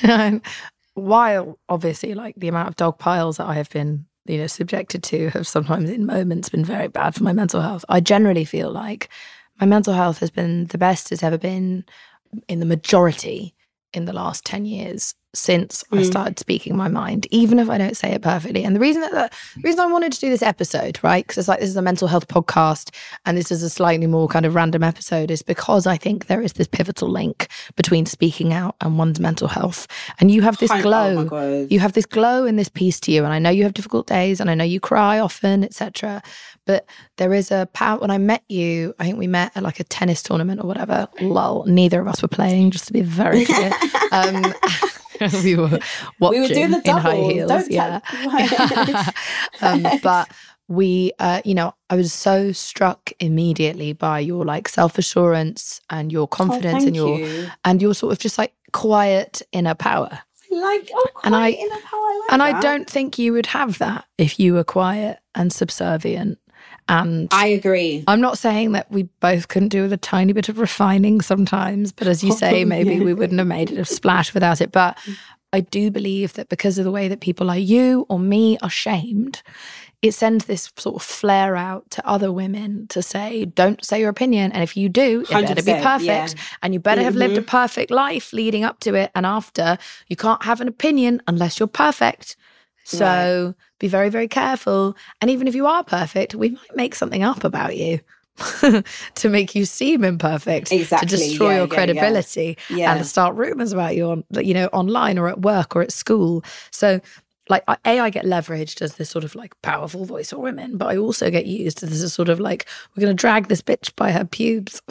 S4: while obviously like the amount of dog piles that I have been, you know, subjected to have sometimes in moments been very bad for my mental health, I generally feel like my mental health has been the best it's ever been in the majority in the last ten years since mm. I started speaking my mind, even if I don't say it perfectly. And the reason that the, the reason I wanted to do this episode, right, because it's like this is a mental health podcast and this is a slightly more kind of random episode, is because I think there is this pivotal link between speaking out and one's mental health. And you have this glow, oh you have this glow in this piece to you. And I know you have difficult days and I know you cry often, et cetera. But there is a power. When I met you, I think we met at like a tennis tournament or whatever. Lol, neither of us were playing, just to be very clear. um, we were watching we were doing the doubles, in high heels. Don't yeah. um, but we, uh, you know, I was so struck immediately by your like self-assurance and your confidence
S5: oh,
S4: and your
S5: you.
S4: and your sort of just like quiet inner power.
S5: Like, oh, quiet
S4: and I,
S5: inner power. I like
S4: and
S5: that.
S4: I don't think you would have that if you were quiet and subservient. And
S5: I agree.
S4: I'm not saying that we both couldn't do with a tiny bit of refining sometimes, but as you say, maybe yeah. we wouldn't have made it a splash without it. But I do believe that because of the way that people like you or me are shamed, it sends this sort of flare out to other women to say, don't say your opinion. And if you do, it better be perfect. Yeah. And you better have mm-hmm. lived a perfect life leading up to it and after. You can't have an opinion unless you're perfect. So right. be very, very careful. And even if you are perfect, we might make something up about you to make you seem imperfect,
S5: exactly.
S4: to destroy
S5: yeah,
S4: your
S5: yeah,
S4: credibility
S5: yeah. Yeah.
S4: and to start rumours about you on, you know, online or at work or at school. So like, A, I get leveraged as this sort of like powerful voice for women, but I also get used as this sort of like, we're going to drag this bitch by her pubes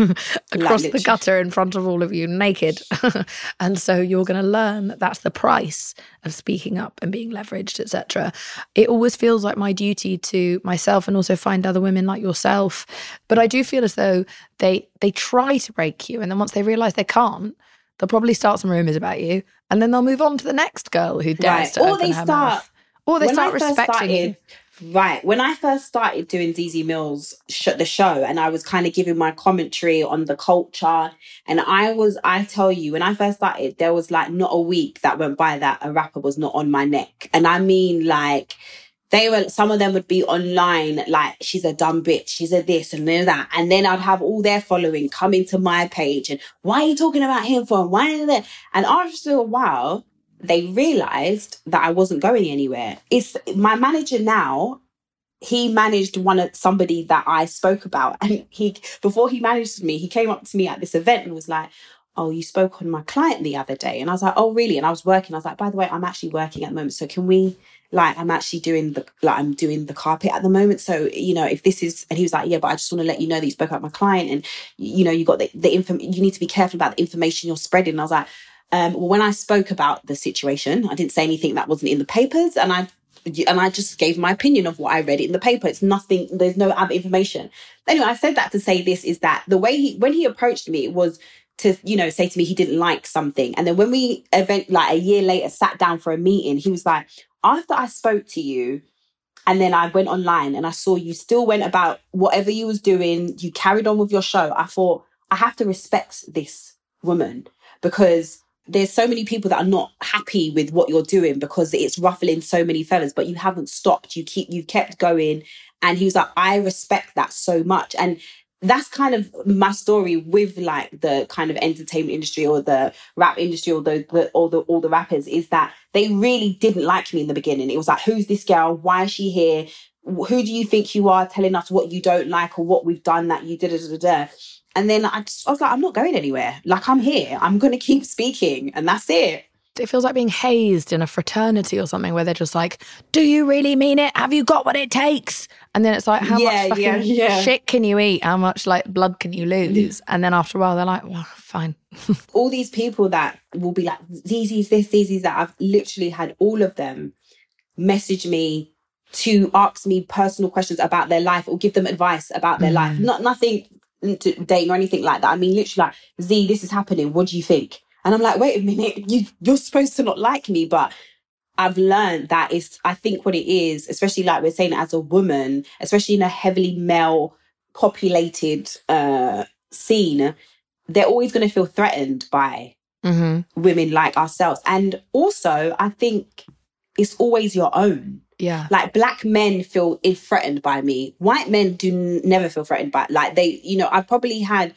S4: across like the gutter in front of all of you naked. And so you're going to learn that that's the price of speaking up and being leveraged, et cetera. It always feels like my duty to myself and also find other women like yourself. But I do feel as though they they try to break you. And then once they realise they can't, they'll probably start some rumours about you, and then they'll move on to the next girl who dares
S5: right.
S4: to
S5: or
S4: open
S5: they
S4: her
S5: start,
S4: mouth. Or they
S5: when
S4: start
S5: I first
S4: respecting
S5: started,
S4: you.
S5: Right. When I first started doing Z Z Mills, sh- the show, and I was kind of giving my commentary on the culture, and I was, I tell you, when I first started, there was like not a week that went by that a rapper was not on my neck. And I mean, like, they were, some of them would be online, like, she's a dumb bitch, she's a this and then that. And then I'd have all their following coming to my page and why are you talking about him for? Why is that? And after a while, they realised that I wasn't going anywhere. It's my manager now, he managed one of somebody that I spoke about. And he, before he managed me, he came up to me at this event and was like, oh, you spoke on my client the other day. And I was like, oh, really? And I was working. I was like, by the way, I'm actually working at the moment. So can we... Like, I'm actually doing the, like, I'm doing the carpet at the moment. So, you know, if this is, and he was like, yeah, but I just want to let you know that you spoke about my client and, you know, you got the, the info, you need to be careful about the information you're spreading. And I was like, um, well, when I spoke about the situation, I didn't say anything that wasn't in the papers. And I, and I just gave my opinion of what I read in the paper. It's nothing, there's no other information. Anyway, I said that to say this is that the way he, when he approached me, it was to, you know, say to me he didn't like something. And then when we event, like a year later, sat down for a meeting, he was like, after I spoke to you and then I went online and I saw you still went about whatever you was doing, you carried on with your show, I thought, I have to respect this woman because there's so many people that are not happy with what you're doing because it's ruffling so many feathers, but you haven't stopped. You keep, you kept going. And he was like, I respect that so much. And that's kind of my story with like the kind of entertainment industry or the rap industry or the, the or the all the rappers is that they really didn't like me in the beginning. It was like, who's this girl? Why is she here? Who do you think you are telling us what you don't like or what we've done that you did da, da, da, da. And then I, just, I was like, I'm not going anywhere. Like, I'm here. I'm going to keep speaking and that's it.
S4: It feels like being hazed in a fraternity or something where they're just like, do you really mean it? Have you got what it takes? And then it's like, how
S5: yeah,
S4: much fucking
S5: yeah, yeah.
S4: shit can you eat? How much like blood can you lose? And then after a while, they're like, well, fine.
S5: All these people that will be like, Z Z's this, Z Z's that, I've literally had all of them message me to ask me personal questions about their life or give them advice about their mm. life. Not nothing to dating or anything like that. I mean, literally like, Z, this is happening. What do you think? And I'm like, wait a minute, you, you're supposed to not like me. But I've learned that it's, I think what it is, especially like we're saying as a woman, especially in a heavily male populated uh, scene, they're always going to feel threatened by mm-hmm. women like ourselves. And also, I think it's always your own.
S4: Yeah.
S5: Like black men feel threatened by me. White men do n- never feel threatened by, like they, you know, I've probably had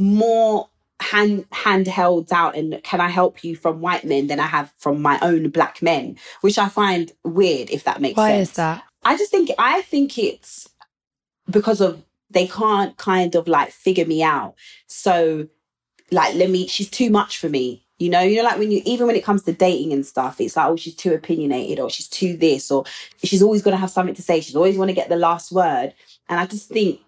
S5: more hand handhelds out and can I help you from white men than I have from my own black men, which I find weird, if that makes
S4: Why
S5: sense.
S4: Why is that?
S5: I just think, I think it's because of, they can't kind of like figure me out. So like, let me, she's too much for me. You know, you know, like when you, even when it comes to dating and stuff, it's like, oh, she's too opinionated or she's too this, or she's always going to have something to say. She's always want to get the last word. And I just think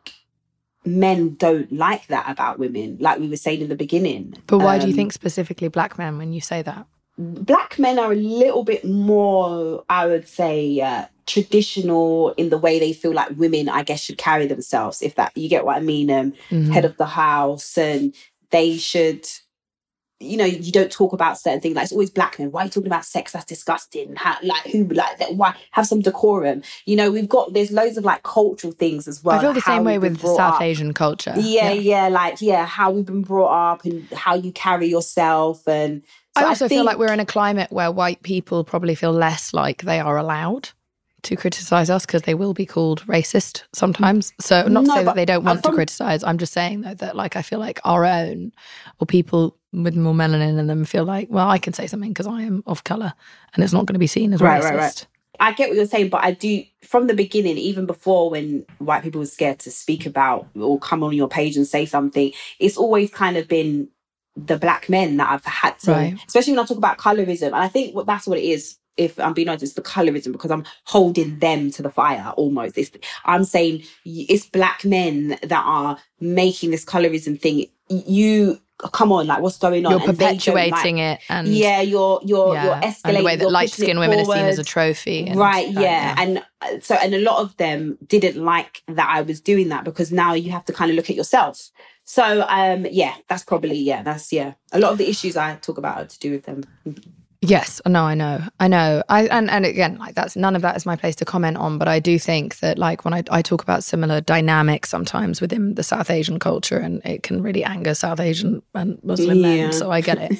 S5: men don't like that about women, like we were saying in the beginning.
S4: But why um, do you
S5: um,
S4: think specifically black men when you say that?
S5: Black men are a little bit more, I would say, uh, traditional in the way they feel like women, I guess, should carry themselves, if that, you get what I mean, um, mm-hmm. head of the house, and they should, you know, you don't talk about certain things. Like, it's always black men. Why are you talking about sex? That's disgusting. How, like, who, like, that? Why? Have some decorum. You know, we've got, there's loads of, like, cultural things as well.
S4: I feel the same way with South
S5: up.
S4: Asian culture.
S5: Yeah,
S4: yeah,
S5: yeah, like, yeah, how we've been brought up and how you carry yourself. And so
S4: I also
S5: I think,
S4: feel like we're in a climate where white people probably feel less like they are allowed to criticise us because they will be called racist sometimes. So not
S5: No,
S4: to say that
S5: but
S4: they don't want
S5: from-
S4: to criticise. I'm just saying though that like I feel like our own or people with more melanin in them feel like, well, I can say something because I am of colour and it's not going to be seen as
S5: Right,
S4: racist.
S5: right, right. I get what you're saying, but I do, from the beginning, even before when white people were scared to speak about or come on your page and say something, it's always kind of been the black men that I've had to,
S4: Right.
S5: especially when I talk about colorism. And I think what that's what it is, if I'm being honest, it's the colorism because I'm holding them to the fire almost. It's, I'm saying it's black men that are making this colorism thing. You... come on, like what's going on?
S4: You're
S5: And they don't,
S4: perpetuating
S5: like,
S4: it, and
S5: yeah, you're you're
S4: yeah,
S5: you're escalating.
S4: and the way that
S5: you're
S4: light
S5: pushing
S4: skinned
S5: it
S4: women are seen as a
S5: forward.
S4: trophy, and,
S5: right?
S4: uh,
S5: Yeah. and uh, so and a lot of them didn't like that I was doing that because now you have to kind of look at yourself. So um, yeah, that's probably yeah, that's yeah. A lot of the issues I talk about are to do with them.
S4: Yes, no, I know, I know. I and, and again, like that's none of that is my place to comment on. But I do think that, like, when I, I talk about similar dynamics sometimes within the South Asian culture, and it can really anger South Asian and Muslim
S5: Yeah.
S4: men. So I get it.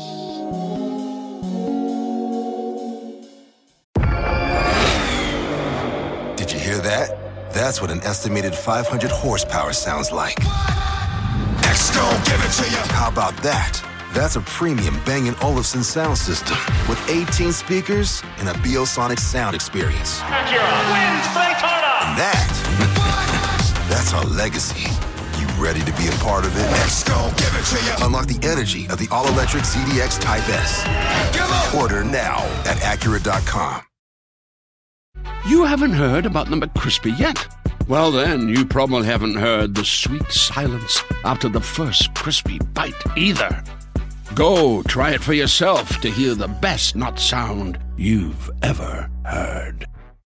S1: Did you hear that? That's what an estimated five hundred horsepower sounds like. X-Gon, give it to you. How about that? That's a premium Bang and Olufsen sound system with eighteen speakers and a Biosonic sound experience.
S2: Acura wins Daytona.
S1: And that, that's our legacy. You ready to be a part of it? X-Gon, give it to you. Unlock the energy of the all-electric Z D X Type S. Order now at Acura dot com.
S3: You haven't heard about the McCrispy yet? Well, then, you probably haven't heard the sweet silence after the first crispy bite either. Go try it for yourself to hear the best nut sound you've ever heard.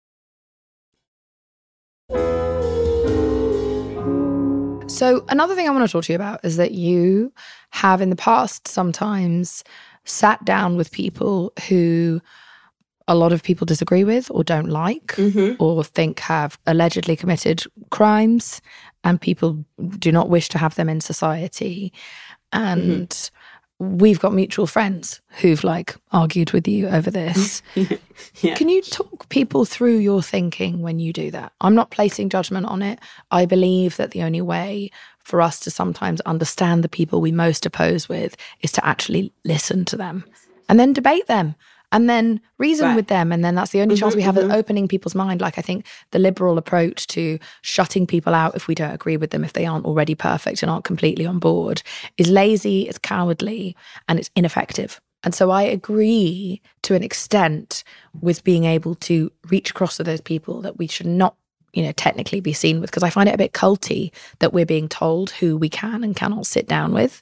S4: So another thing I want to talk to you about is that you have in the past sometimes sat down with people who a lot of people disagree with or don't like
S5: Mm-hmm.
S4: or think have allegedly committed crimes, and people do not wish to have them in society. And
S5: Mm-hmm.
S4: we've got mutual friends who've like argued with you over this.
S5: Yeah.
S4: Can you talk people through your thinking when you do that? I'm not placing judgment on it. I believe that the only way for us to sometimes understand the people we most oppose with is to actually listen to them and then debate them and then reason
S5: Right.
S4: with them. And then that's the only chance we have of opening people's mind. Like, I think the liberal approach to shutting people out if we don't agree with them, if they aren't already perfect and aren't completely on board, is lazy, it's cowardly, and it's ineffective. And so I agree to an extent with being able to reach across to those people that we should not, you know, technically be seen with, because I find it a bit culty that we're being told who we can and cannot sit down with.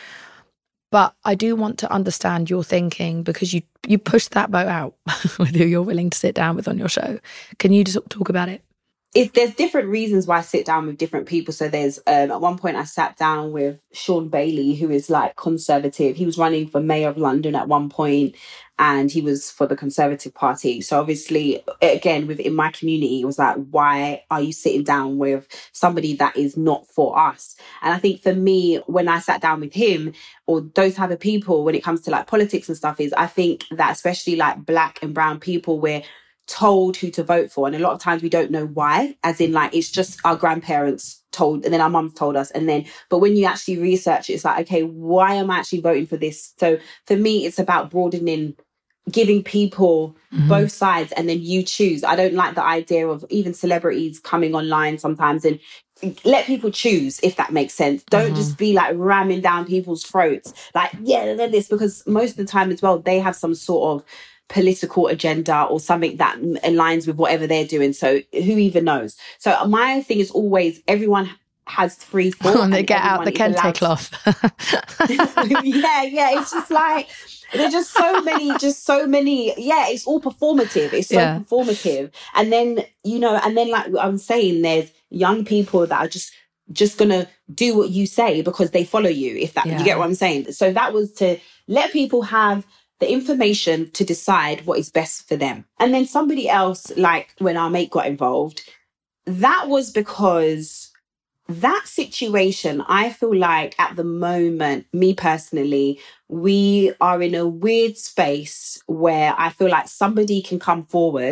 S4: But I do want to understand your thinking, because you you pushed that boat out with who you're willing to sit down with on your show. Can you just talk about it?
S5: If there's different reasons why I sit down with different people. So there's um, at one point I sat down with Sean Bailey, who is like conservative. He was running for mayor of London at one point, and he was for the Conservative Party. So obviously, again, within my community, it was like, why are you sitting down with somebody that is not for us? And I think for me, when I sat down with him or those type of people, when it comes to like politics and stuff, is I think that especially like black and brown people, we're told who to vote for, and a lot of times we don't know why, as in like it's just our grandparents told, and then our mums told us, and then but when you actually research it, it's like, okay, why am I actually voting for this? So for me, it's about broadening, giving people mm-hmm. both sides, and then you choose. I don't like the idea of even celebrities coming online sometimes and let people choose, if that makes sense. Don't mm-hmm. just be like ramming down people's throats like, yeah, they're this, because most of the time as well, they have some sort of political agenda or something that aligns with whatever they're doing. So who even knows? So my thing is always, everyone has free thought.
S4: Oh, and they get out the kente cloth.
S5: yeah, yeah. It's just like, there's just so many, just so many. Yeah, it's all performative. It's so yeah. performative. And then, you know, and then like I'm saying, there's young people that are just, just going to do what you say because they follow you, if that, yeah. you get what I'm saying? So that was to let people have the information to decide what is best for them. And then somebody else, like when our mate got involved, that was because that situation, I feel like at the moment, me personally, we are in a weird space where I feel like somebody can come forward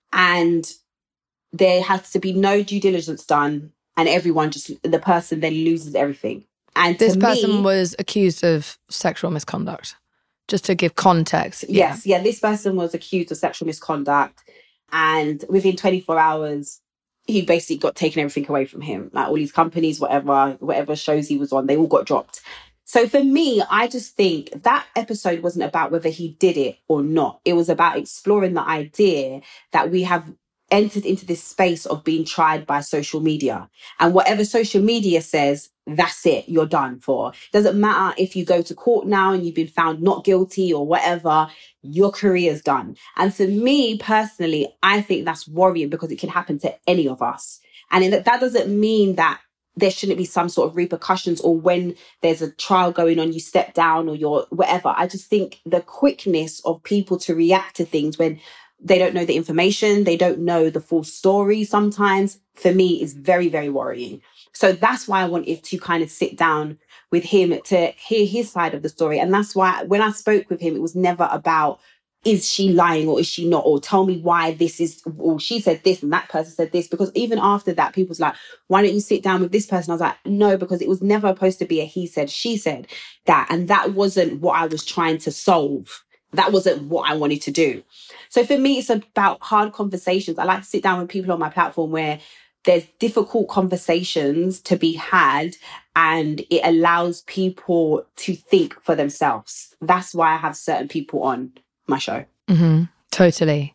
S5: and there has to be no due diligence done, and everyone just, the person then loses everything. And
S4: This
S5: to
S4: person
S5: me,
S4: was accused of sexual misconduct. Just to give context.
S5: Yes, yeah. yeah, this person was accused of sexual misconduct, and within twenty-four hours, he basically got taken everything away from him. Like all these companies, whatever, whatever shows he was on, they all got dropped. So for me, I just think that episode wasn't about whether he did it or not. It was about exploring the idea that we have entered into this space of being tried by social media. And whatever social media says, that's it, you're done for. Doesn't matter if you go to court now and you've been found not guilty or whatever, your career's done. And for me personally, I think that's worrying because it can happen to any of us. And in that, that doesn't mean that there shouldn't be some sort of repercussions, or when there's a trial going on, you step down or you're whatever. I just think the quickness of people to react to things when they don't know the information, they don't know the full story sometimes, for me is very, very worrying. So that's why I wanted to kind of sit down with him to hear his side of the story. And that's why when I spoke with him, it was never about, is she lying or is she not? Or tell me why this is, or she said this and that person said this. Because even after that, people was like, why don't you sit down with this person? I was like, no, because it was never supposed to be a he said, she said that. And that wasn't what I was trying to solve. That wasn't what I wanted to do. So for me, it's about hard conversations. I like to sit down with people on my platform where there's difficult conversations to be had and it allows people to think for themselves. That's why I have certain people on my show.
S4: Mm-hmm. Totally.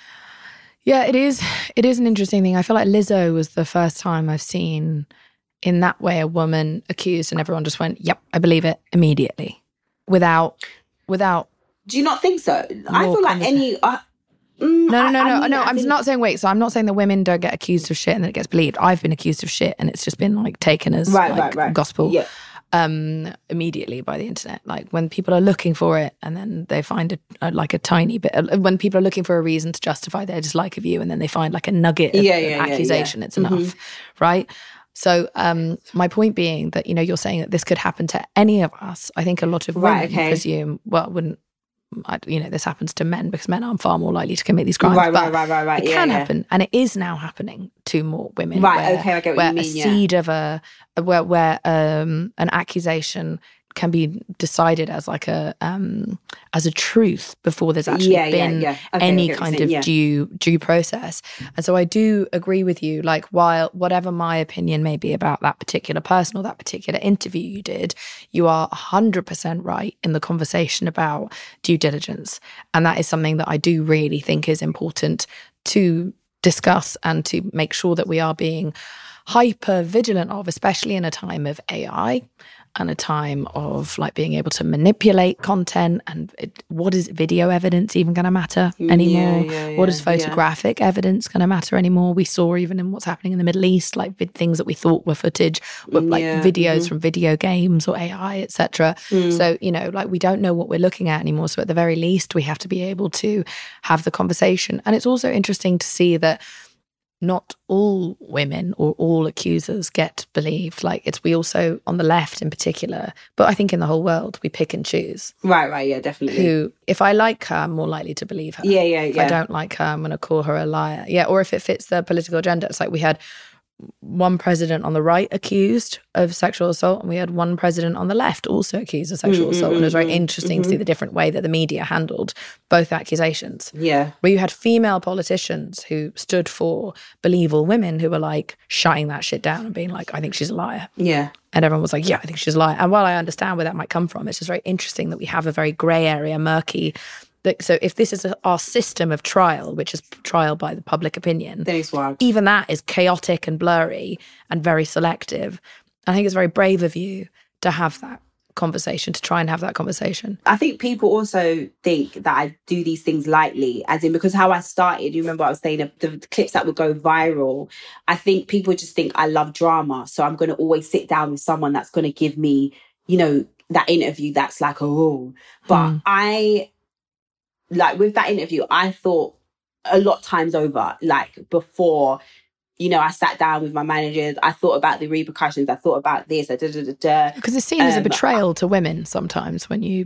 S4: Yeah, it is. It is an interesting thing. I feel like Lizzo was the first time I've seen in that way a woman accused and everyone just went, yep, I believe it immediately without, without.
S5: Do you not think so? I feel like any... Uh, mm,
S4: no, no, no,
S5: I,
S4: no,
S5: I mean,
S4: no.
S5: I
S4: I'm
S5: think...
S4: not saying, wait, so I'm not saying that women don't get accused of shit and then it gets believed. I've been accused of shit and it's just been like taken as
S5: right,
S4: like
S5: right, right.
S4: gospel
S5: yeah.
S4: um, immediately by the internet. Like when people are looking for it and then they find a, a, like a tiny bit, when people are looking for a reason to justify their dislike of you and then they find like a nugget of,
S5: yeah,
S4: of
S5: yeah,
S4: accusation,
S5: yeah, yeah.
S4: it's enough, mm-hmm. right? So um, my point being that, you know, you're saying that this could happen to any of us. I think a lot of women
S5: right, okay.
S4: presume, well, wouldn't, I, you know, this happens to men because men are far more likely to commit these crimes.
S5: Right,
S4: but
S5: right, right, right, right.
S4: it
S5: yeah,
S4: can
S5: yeah.
S4: happen, and it is now happening to more women.
S5: Right,
S4: where,
S5: okay, I get what
S4: where
S5: you mean.
S4: a
S5: yeah.
S4: seed of a where where um, an accusation can be decided as like a um, as a truth before there's actually
S5: yeah,
S4: been
S5: yeah, yeah. Okay,
S4: any
S5: okay,
S4: kind
S5: saying,
S4: of
S5: yeah.
S4: due due process. And so I do agree with you. Like, while whatever my opinion may be about that particular person or that particular interview you did, you are one hundred percent right in the conversation about due diligence, and that is something that I do really think is important to discuss and to make sure that we are being hyper vigilant of, especially in a time of A I and a time of like being able to manipulate content. And it, what is video evidence even going to matter anymore?
S5: Yeah, yeah,
S4: what is
S5: yeah,
S4: photographic yeah. evidence going to matter anymore? We saw even in what's happening in the Middle East, like vid- things that we thought were footage were like
S5: yeah,
S4: videos
S5: mm-hmm.
S4: from video games or A I, et cetera. Mm. So, you know, like we don't know what we're looking at anymore. So at the very least, we have to be able to have the conversation. And it's also interesting to see that not all women or all accusers get believed. Like it's, we also, on the left in particular, but I think in the whole world, we pick and choose.
S5: Right, right, yeah, definitely.
S4: Who, if I like her, I'm more likely to believe her.
S5: Yeah, yeah,
S4: if
S5: yeah.
S4: I don't like her, I'm going to call her a liar. Yeah, or if it fits the political agenda. It's like we had one president on the right accused of sexual assault and we had one president on the left also accused of sexual mm-hmm, assault. And it was very mm-hmm, interesting mm-hmm. to see the different way that the media handled both accusations.
S5: Yeah.
S4: Where you had female politicians who stood for believe all women who were like shutting that shit down and being like, I think she's a liar.
S5: Yeah.
S4: And everyone was like, yeah, I think she's a liar. And while I understand where that might come from, it's just very interesting that we have a very grey area, murky. So if this is a, our system of trial, which is trial by the public opinion,
S5: then it's wild.
S4: Even that is chaotic and blurry and very selective. I think it's very brave of you to have that conversation, to try and have that conversation.
S5: I think people also think that I do these things lightly, as in because how I started, you remember I was saying the, the clips that would go viral, I think people just think I love drama. So I'm going to always sit down with someone that's going to give me, you know, that interview that's like, oh, but hmm. I... Like with that interview, I thought a lot times over, like before, you know, I sat down with my managers, I thought about the repercussions, I thought about this, da, da, da, da.
S4: Because it's seen um, as a betrayal to women sometimes when you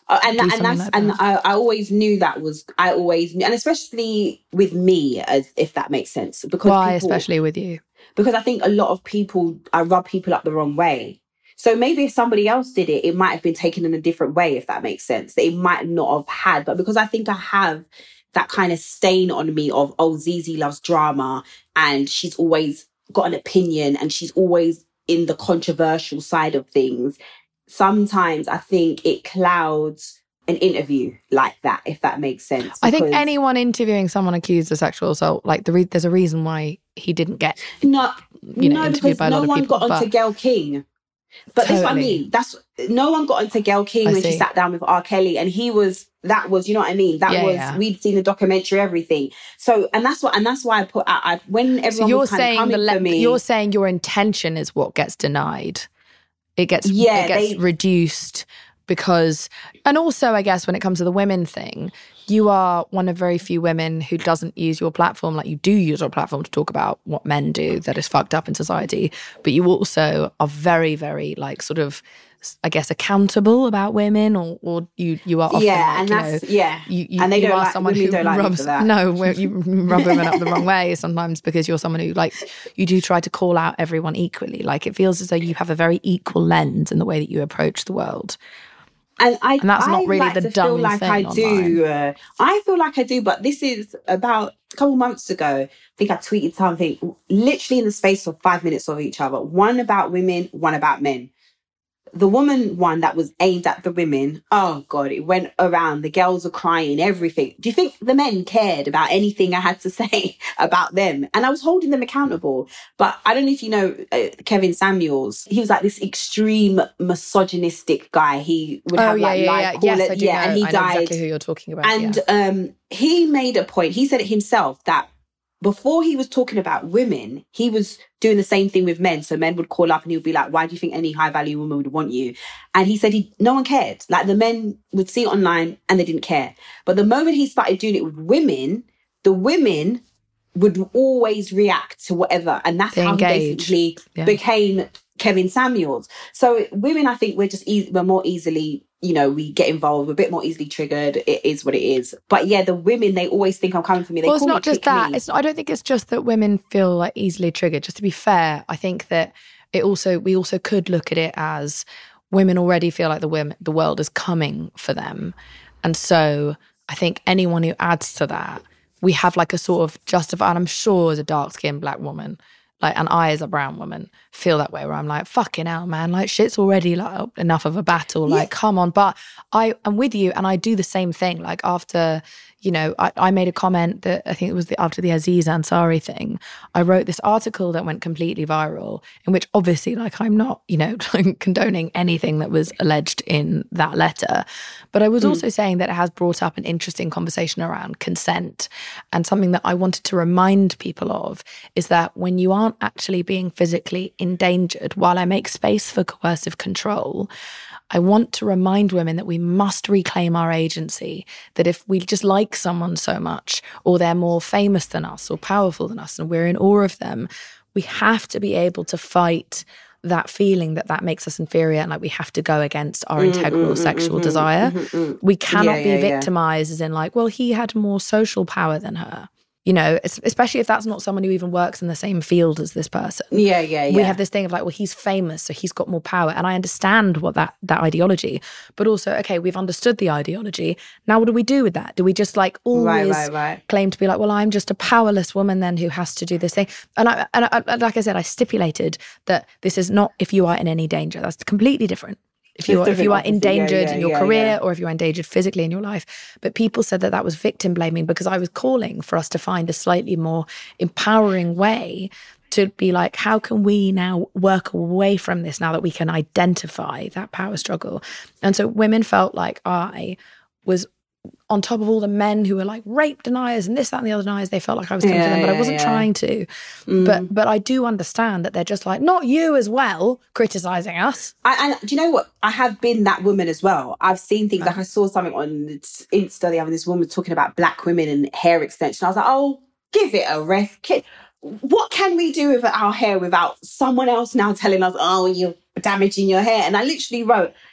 S5: Uh, and
S4: do
S5: and
S4: something
S5: that's
S4: like
S5: and
S4: that.
S5: I, I always knew that was I always knew, and especially with me, as if that makes sense. Because
S4: Why,
S5: people,
S4: especially with you?
S5: because I think a lot of people I rub people up the wrong way. So maybe if somebody else did it, it might have been taken in a different way, if that makes sense. That it might not have had, but because I think I have that kind of stain on me of, oh, Z Z loves drama and she's always got an opinion and she's always in the controversial side of things. Sometimes I think it clouds an interview like that, if that makes sense.
S4: I think
S5: because-
S4: anyone interviewing someone accused of sexual assault, like the re- there's a reason why he didn't get,
S5: No,
S4: you know,
S5: no,
S4: interviewed
S5: because
S4: by a
S5: no
S4: lot of
S5: one
S4: people.
S5: got onto
S4: but-
S5: Gayle King. But that's what I
S4: Totally.
S5: mean. That's no one got onto Gayle King
S4: I
S5: when she
S4: see.
S5: sat down with R. Kelly, and he was that was you know what I mean. That
S4: Yeah,
S5: was
S4: yeah.
S5: we'd seen the documentary, everything. So and that's what and that's why I put out I, when everyone
S4: So you're
S5: was kind of
S4: saying the
S5: coming
S4: le-
S5: for me.
S4: you're saying your intention is what gets denied. It gets
S5: Yeah,
S4: it gets
S5: they-
S4: reduced because, and also I guess when it comes to the women thing, you are one of very few women who doesn't use your platform like you do use your platform to talk about what men do that is fucked up in society. But you also are very, very like sort of, I guess, accountable about women, or or you you are often
S5: Yeah,
S4: like,
S5: and
S4: you
S5: that's-
S4: know,
S5: yeah.
S4: you, you,
S5: And they
S4: you
S5: don't
S4: are
S5: like-
S4: someone
S5: women
S4: who
S5: don't like me
S4: rubs
S5: for that.
S4: no, where you rub women up the wrong way sometimes because you're someone who like you do try to call out everyone equally. Like it feels as though you have a very equal lens in the way that you approach the world.
S5: And, I,
S4: And that's not
S5: I
S4: really
S5: like
S4: the
S5: to feel
S4: dumb
S5: like
S4: thing
S5: I do. Uh, I feel like I do, but this is about a couple months ago. I think I tweeted something literally in the space of five minutes of each other. One about women, one about men. The woman one that was aimed at the women, oh God, it went around. The girls are crying, everything. Do you think the men cared about anything I had to say about them? And I was holding them accountable. But I don't know if you know uh, Kevin Samuels. He was like this extreme misogynistic guy. He would
S4: Oh
S5: have
S4: yeah,
S5: like
S4: yeah,
S5: live
S4: yeah.
S5: call
S4: Yes,
S5: it,
S4: I do
S5: yeah,
S4: know.
S5: and he
S4: I know
S5: died.
S4: exactly who you're talking about.
S5: And
S4: yeah.
S5: um, he made a point. He said it himself that before he was talking about women, he was doing the same thing with men. So men would call up and he would be like, why do you think any high value woman would want you? And he said he no one cared. Like the men would see it online and they didn't care. But the moment he started doing it with women, the women would always react to whatever. And that's
S4: They
S5: how
S4: engage.
S5: he basically
S4: Yeah.
S5: became Kevin Samuels. So women, I think we're just easy, we're more easily, you know, we get involved, we're a bit more easily triggered. It is what it is. But yeah, the women, they always think I'm coming for me. They
S4: Well, it's
S5: call
S4: not
S5: me
S4: just
S5: pick
S4: that.
S5: me.
S4: It's I don't think it's just that women feel like easily triggered. Just to be fair, I think that it also we also could look at it as women already feel like the women the world is coming for them, and so I think anyone who adds to that, we have like a sort of justify. And I'm sure as a dark skinned black woman, like, and I as a brown woman feel that way where I'm like, fucking hell, man, like shit's already like enough of a battle. Like, come on. But I am with you and I do the same thing. Like after, you know, I, I made a comment that I think it was the, after the Aziz Ansari thing, I wrote this article that went completely viral in which obviously like I'm not, you know, condoning anything that was alleged in that letter. But I was also saying that it has brought up an interesting conversation around consent. And something that I wanted to remind people of is that when you aren't actually being physically endangered, while I make space for coercive control, I want to remind women that we must reclaim our agency, that if we just like someone so much, or they're more famous than us or powerful than us, and we're in awe of them, we have to be able to fight that feeling that that makes us inferior and like we have to go against our integral sexual desire. We cannot
S5: Yeah,
S4: be
S5: yeah, yeah.
S4: victimized as in like, well, he had more social power than her. You know, es- especially if that's not someone who even works in the same field as this person.
S5: Yeah, yeah, yeah.
S4: We have this thing of like, well, he's famous, so he's got more power. And I understand what that that ideology, but also, okay, we've understood the ideology. Now what do we do with that? Do we just like always
S5: right, right.
S4: claim to be like, well, I'm just a powerless woman then who has to do this thing? And I, and I, like I said, I stipulated that this is not if you are in any danger. That's completely different. If you,
S5: It's
S4: are, if you are
S5: different, obviously. Yeah,
S4: endangered
S5: yeah,
S4: in your
S5: yeah,
S4: career
S5: yeah.
S4: or if you're endangered physically in your life. But people said that that was victim blaming because I was calling for us to find a slightly more empowering way to be like, how can we now work away from this now that we can identify that power struggle? And so women felt like I was on top of all the men who were like rape deniers and this, that, and the other deniers. They felt like I was coming
S5: Yeah,
S4: for them, but I
S5: yeah,
S4: wasn't
S5: yeah.
S4: trying to. But but I do understand that they're just like, not you as well, criticizing us.
S5: I, and do you know what? I have been that woman as well. I've seen things
S4: Uh.
S5: like I saw something on Insta the other. This woman was talking about black women and hair extension. I was like, oh, give it a rest. Ki- What can we do with our hair without someone else now telling us, oh, you're damaging your hair? And I literally wrote,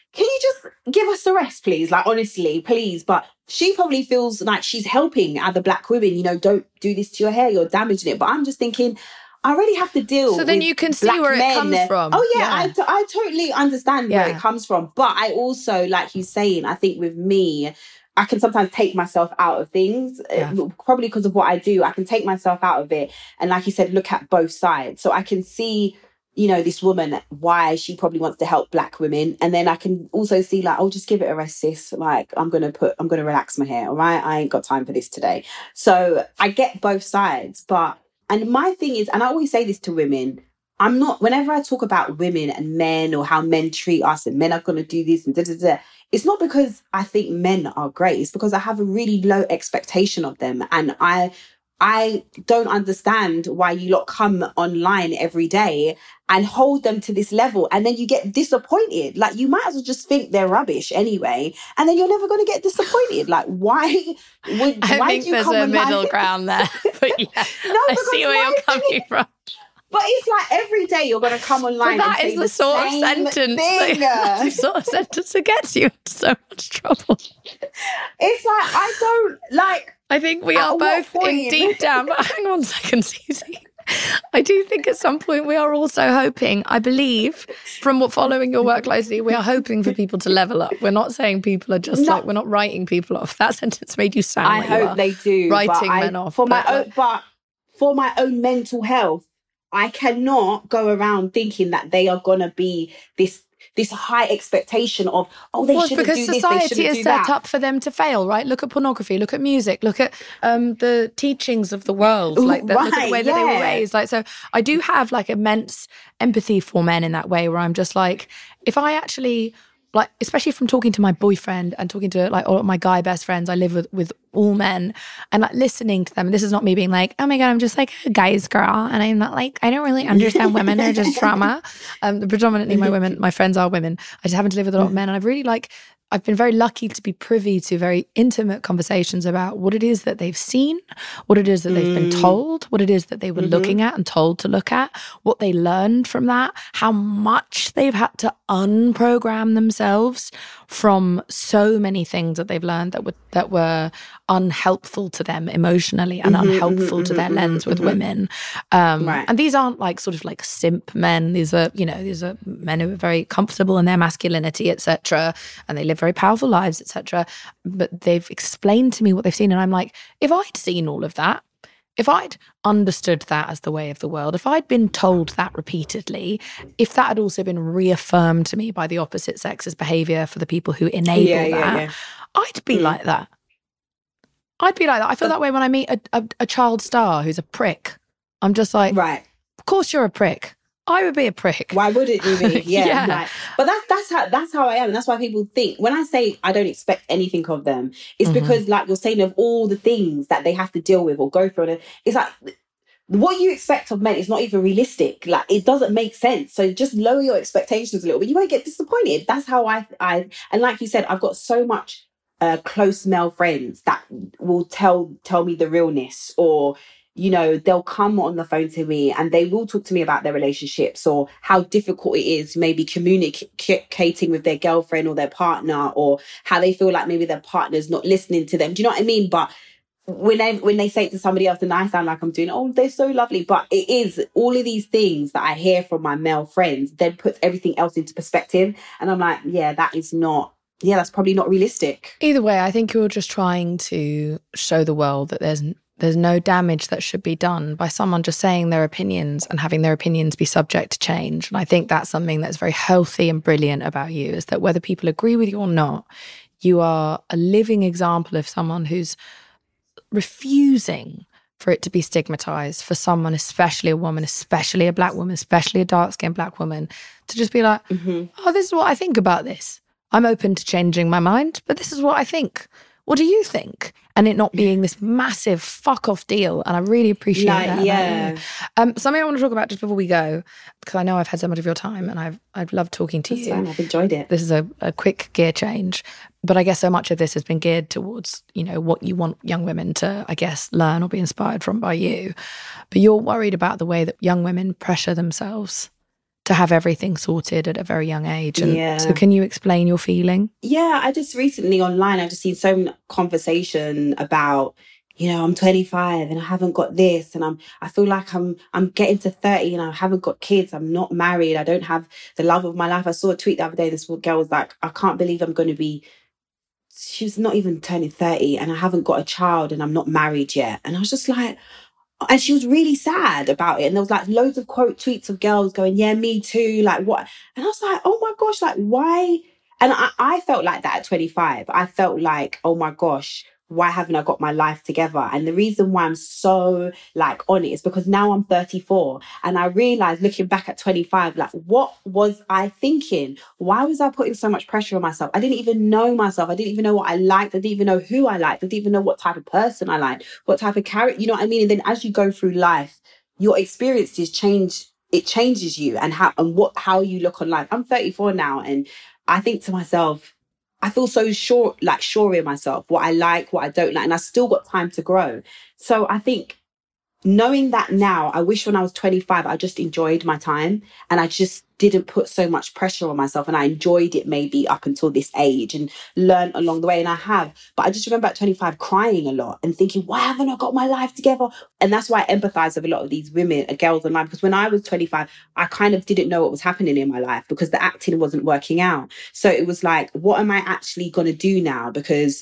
S5: can you just give us a rest, please? Like, honestly, please. But she probably feels like she's helping other black women, you know, don't do this to your hair, you're damaging it. But I'm just thinking, I already have to deal with
S4: So then you can see
S5: black
S4: where it
S5: men.
S4: comes from.
S5: Oh, yeah,
S4: Yeah.
S5: I, t- I totally understand
S4: Yeah.
S5: where it comes from. But I also, like you're saying, I think with me, I can sometimes take myself out of things,
S4: Yeah.
S5: uh, probably because of what I do. I can take myself out of it. And like you said, look at both sides. So I can see, you know, this woman, why she probably wants to help black women. And then I can also see like, oh, just give it a rest, sis. Like, I'm going to put, I'm going to relax my hair. All right. I ain't got time for this today. So I get both sides. But, and my thing is, and I always say this to women, I'm not, whenever I talk about women and men or how men treat us and men are going to do this and da, da, da, it's not because I think men are great. It's because I have a really low expectation of them. And I, I don't understand why you lot come online every day and hold them to this level. And then you get disappointed. Like, you might as well just think they're rubbish anyway. And then you're never going to get disappointed. Like, why would
S4: I
S5: why
S4: think
S5: do you
S4: there's
S5: come
S4: a
S5: online?
S4: middle ground there. But yeah,
S5: No,
S4: I
S5: because
S4: see where
S5: my
S4: you're
S5: thing
S4: coming
S5: is-
S4: from.
S5: But it's like every day you're going to come online
S4: But that
S5: and
S4: is
S5: say
S4: the
S5: the
S4: sort of
S5: same
S4: sentence
S5: thing.
S4: that, the sort of sentence that gets you into so much trouble.
S5: It's like, I don't, like...
S4: I think we
S5: At
S4: are
S5: what
S4: both in
S5: point?
S4: deep down. But hang on a second, Susie. I do think at some point we are also hoping, I believe, from what following your work closely, we are hoping for people to level up. We're not saying people are just
S5: No.
S4: like, we're not writing people off. That sentence made you sound
S5: I
S4: like you
S5: hope
S4: are
S5: they do.
S4: writing
S5: but I,
S4: men off.
S5: For my
S4: but,
S5: own,
S4: like,
S5: but for my own mental health, I cannot go around thinking that they are going to be this this high expectation of, oh, they
S4: well, it's
S5: shouldn't
S4: because
S5: do this, they
S4: society
S5: shouldn't
S4: is
S5: do
S4: set
S5: that.
S4: up for them to fail, right? Look at pornography, look at music, look at um, the teachings of the world, like the, look at the
S5: Right,
S4: way that they were
S5: yeah.
S4: raised. Like, so I do have like immense empathy for men in that way, where I'm just like, if I actually, like, especially from talking to my boyfriend and talking to like all of my guy best friends, I live with, with all men, and like listening to them. And this is not me being like, oh my God, I'm just like a guy's girl. And I'm not like, I don't really understand women. They're just trauma. Um, predominantly my women, my friends are women. I just happen to live with a lot of men. And I've really like, I've been very lucky to be privy to very intimate conversations about what it is that they've seen, what it is that they've been told, what it is that they were looking at and told to look at, what they learned from that, how much they've had to unprogram themselves from so many things that they've learned that were that were unhelpful to them emotionally and unhelpful to their lens with women. Um,
S5: Right.
S4: And these aren't like sort of like simp men. These are, you know, these are men who are very comfortable in their masculinity, et cetera. And they live very powerful lives, et cetera. But they've explained to me what they've seen. And I'm like, if I'd seen all of that, if I'd understood that as the way of the world, if I'd been told that repeatedly, if that had also been reaffirmed to me by the opposite sex's behaviour for the people who enable
S5: Yeah, yeah,
S4: that,
S5: yeah.
S4: I'd be like that. I'd be like that. I feel that way when I meet a, a, a child star who's a prick. I'm just like,
S5: Right.
S4: of course you're a prick. I would be a prick.
S5: Why wouldn't you be? Yeah.
S4: Yeah.
S5: Right. But that's that's how that's how I am. And that's why people think when I say I don't expect anything of them, it's
S4: Mm-hmm.
S5: because like you're saying of all the things that they have to deal with or go through. And it's like what you expect of men is not even realistic. Like it doesn't make sense. So just lower your expectations a little bit. You won't get disappointed. That's how I I and like you said, I've got so much uh, close male friends that will tell tell me the realness, or you know, they'll come on the phone to me and they will talk to me about their relationships or how difficult it is maybe communicating with their girlfriend or their partner, or how they feel like maybe their partner's not listening to them. Do you know what I mean? But when they, when they say it to somebody else and I sound like I'm doing, oh, they're so lovely. But it is all of these things that I hear from my male friends then puts everything else into perspective. And I'm like, yeah, that is not, yeah, that's probably not realistic.
S4: Either way, I think you're just trying to show the world that there's there's no damage that should be done by someone just saying their opinions and having their opinions be subject to change. And I think that's something that's very healthy and brilliant about you, is that whether people agree with you or not, you are a living example of someone who's refusing for it to be stigmatized for someone, especially a woman, especially a black woman, especially a dark-skinned black woman, to just be like,
S5: Mm-hmm.
S4: oh, this is what I think about this. I'm open to changing my mind, but this is what I think. What do you think? And it not being this massive fuck off deal. And I really appreciate
S5: Like,
S4: that.
S5: yeah.
S4: About you. Um, something I want to talk about just before we go, because I know I've had so much of your time and I've I've loved talking to
S5: That's
S4: you.
S5: fine. I've enjoyed it.
S4: This is a, a quick gear change. But I guess so much of this has been geared towards, you know, what you want young women to, I guess, learn or be inspired from by you. But you're worried about the way that young women pressure themselves to have everything sorted at a very young age. And
S5: Yeah.
S4: so can you explain your feeling?
S5: Yeah, I just recently online, I've just seen so much conversation about, you know, I'm twenty-five and I haven't got this, and I'm, I feel like I'm, I'm getting to thirty and I haven't got kids. I'm not married. I don't have the love of my life. I saw a tweet the other day. This girl was like, I can't believe I'm going to be, she was not even turning thirty and I haven't got a child and I'm not married yet. And I was just like, and she was really sad about it. And there was like loads of quote tweets of girls going, yeah, me too. Like what? And I was like, oh my gosh, like why? And I, I felt like that at twenty-five. I felt like, oh my gosh, why haven't I got my life together? And the reason why I'm so like on it is because now I'm thirty-four and I realized looking back at twenty-five, like what was I thinking? Why was I putting so much pressure on myself? I didn't even know myself. I didn't even know what I liked. I didn't even know who I liked. I didn't even know what type of person I liked, what type of character, you know what I mean? And then as you go through life, your experiences change. It changes you and how, and what, how you look on life. I'm thirty-four now. And I think to myself, I feel so sure, like sure in myself, what I like, what I don't like, and I still got time to grow. So I think knowing that now, I wish when I was twenty-five, I just enjoyed my time and I just didn't put so much pressure on myself, and I enjoyed it maybe up until this age and learned along the way, and I have. But I just remember at twenty-five crying a lot and thinking, why haven't I got my life together? And that's why I empathize with a lot of these women, girls online, because when I was twenty-five, I kind of didn't know what was happening in my life because the acting wasn't working out. So it was like, what am I actually going to do now? Because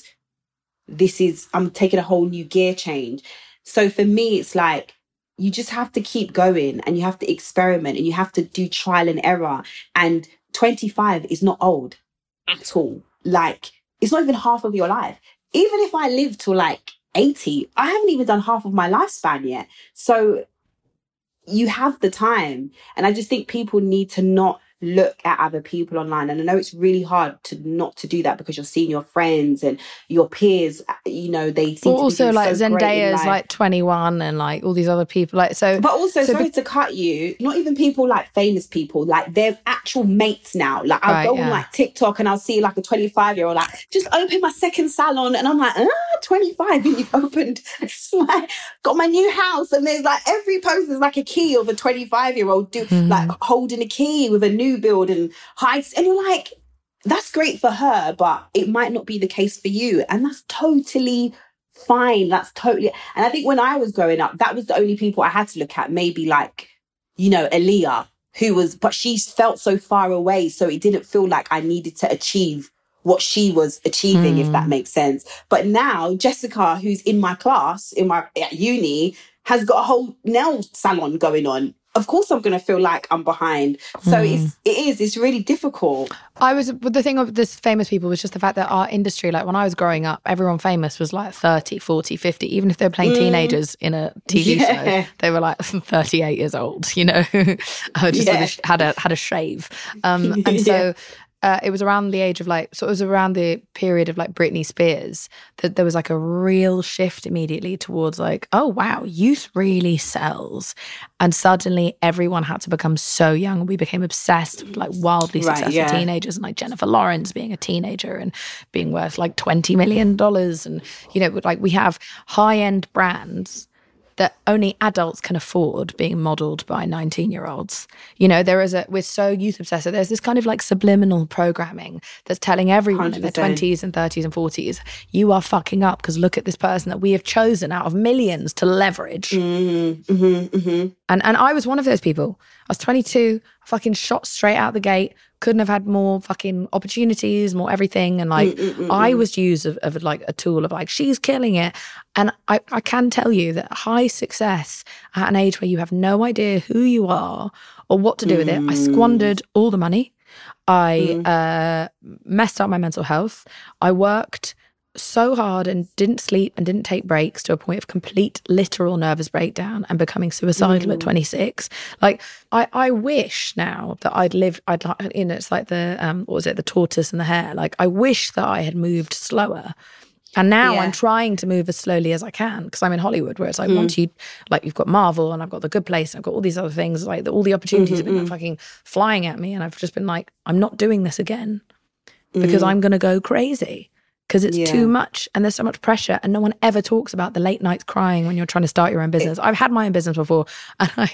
S5: this is, I'm taking a whole new gear change. So for me, it's like, you just have to keep going and you have to experiment and you have to do trial and error. And twenty-five is not old at all. Like, it's not even half of your life. Even if I live till like eighty, I haven't even done half of my lifespan yet. So you have the time. And I just think people need to not look at other people online. And I know it's really hard to not to do that because you're seeing your friends and your peers, you know, they seem
S4: Well,
S5: to
S4: also
S5: be
S4: like
S5: so
S4: Zendaya's like twenty-one and like all these other people. Like so
S5: But also,
S4: so
S5: sorry
S4: be-
S5: to cut you, not even people like famous people, like they're actual mates now. Like I'll
S4: Right,
S5: go
S4: yeah.
S5: on like TikTok and I'll see like a twenty-five year old like, just open my second salon. And I'm like, ah, twenty-five and you've opened, like, got my new house. And there's like, every post is like a key of a twenty-five year old do
S4: Mm.
S5: like holding a key with a new build and hides. And you're like, that's great for her, but it might not be the case for you. And that's totally fine. That's totally. And I think when I was growing up, that was the only people I had to look at. Maybe like, you know, Aaliyah, who was, but she felt so far away. So it didn't feel like I needed to achieve what she was achieving, if that makes sense. But now Jessica, who's in my class, in my at uni, has got a whole nail salon going on. Of course I'm going to feel like I'm behind. So
S4: Mm.
S5: it's, it is, it's really difficult.
S4: I was, but the thing of this famous people was just the fact that our industry, like when I was growing up, everyone famous was like thirty, forty, fifty. Even if they were playing
S5: Mm.
S4: teenagers in a T V
S5: Yeah.
S4: show, they were like thirty-eight years old, you know, uh, just
S5: Yeah.
S4: sort of had a, had a shave. Um, and so uh, it was around the age of like, so it was around the period of like Britney Spears that there was like a real shift immediately towards like, oh wow, youth really sells. And suddenly everyone had to become so young. We became obsessed with like wildly
S5: Right,
S4: successful
S5: yeah.
S4: teenagers and like Jennifer Lawrence being a teenager and being worth like twenty million dollars. And, you know, like we have high-end brands that only adults can afford being modeled by nineteen year olds. You know, there is a, we're so youth obsessed. So there's this kind of like subliminal programming that's telling everyone in their
S5: one hundred percent.
S4: twenties and thirties and forties, you are fucking up because look at this person that we have chosen out of millions to leverage.
S5: Mm-hmm, mm-hmm, mm-hmm.
S4: And and I was one of those people. I was twenty-two, fucking shot straight out the gate, couldn't have had more fucking opportunities, more everything. And like,
S5: Mm-mm-mm-mm.
S4: I was used of, of like a tool of like, she's killing it. And I, I can tell you that high success at an age where you have no idea who you are or what to do with it, I squandered all the money. I uh, messed up my mental health. I worked so hard and didn't sleep and didn't take breaks to a point of complete literal nervous breakdown and becoming suicidal at twenty-six. Like I, I wish now that I'd lived, I'd like, you know, it's like the, um, what was it? The tortoise and the hare. Like I wish that I had moved slower. And now
S5: Yeah.
S4: I'm trying to move as slowly as I can because I'm in Hollywood where it's like once you, like you've got Marvel and I've got The Good Place and I've got all these other things, like the, all the opportunities have been like, fucking flying at me and I've just been like, I'm not doing this again because I'm going to go crazy. because it's
S5: Yeah.
S4: too much and there's so much pressure, and no one ever talks about the late nights crying when you're trying to start your own business. I've had my own business before, and I,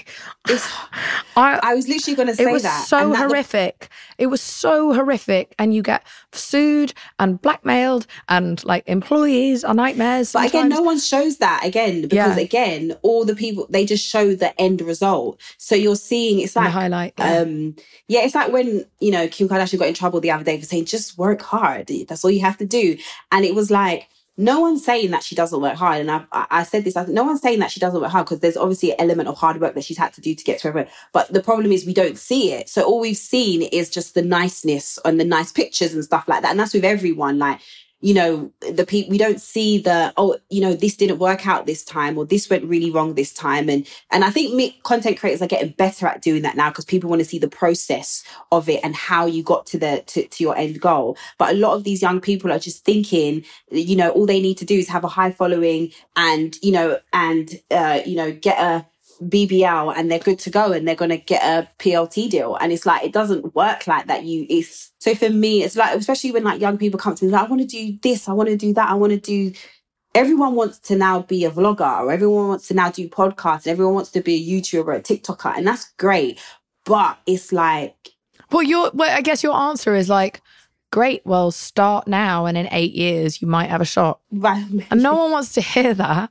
S4: I,
S5: I was literally going to say
S4: it was
S5: that.
S4: so
S5: and that the-
S4: horrific. It was so horrific, and you get sued and blackmailed, and like employees are nightmares.
S5: But again,
S4: sometimes.
S5: no one shows that again because
S4: Yeah.
S5: again, all the people, they just show the end result. So you're seeing, it's
S4: The
S5: like,
S4: highlight, yeah.
S5: um, yeah, it's like when, you know, Kim Kardashian got in trouble the other day for saying, just work hard. That's all you have to do. And it was like, no one's saying that she doesn't work hard. And I, I said this, I think no one's saying that she doesn't work hard because there's obviously an element of hard work that she's had to do to get to everywhere. But the problem is we don't see it. So all we've seen is just the niceness and the nice pictures and stuff like that. And that's with everyone. Like, you know, the people, we don't see the, oh, you know, this didn't work out this time, or this went really wrong this time. And and I think me, content creators are getting better at doing that now because people want to see the process of it and how you got to the to, to your end goal. But a lot of these young people are just thinking, you know, all they need to do is have a high following and, you know, and, uh, you know, get a B B L and they're good to go and they're going to get a P L T deal. And it's like, it doesn't work like that. You, it's, so for me, it's like, especially when like young people come to me, like, I want to do this, I want to do that, I want to do, everyone wants to now be a vlogger, or everyone wants to now do podcasts, everyone wants to be a YouTuber, a TikToker, and that's great. But it's like,
S4: Well, your, well, I guess your answer is like, great, well, start now and in eight years you might have a shot. And no one wants to hear that.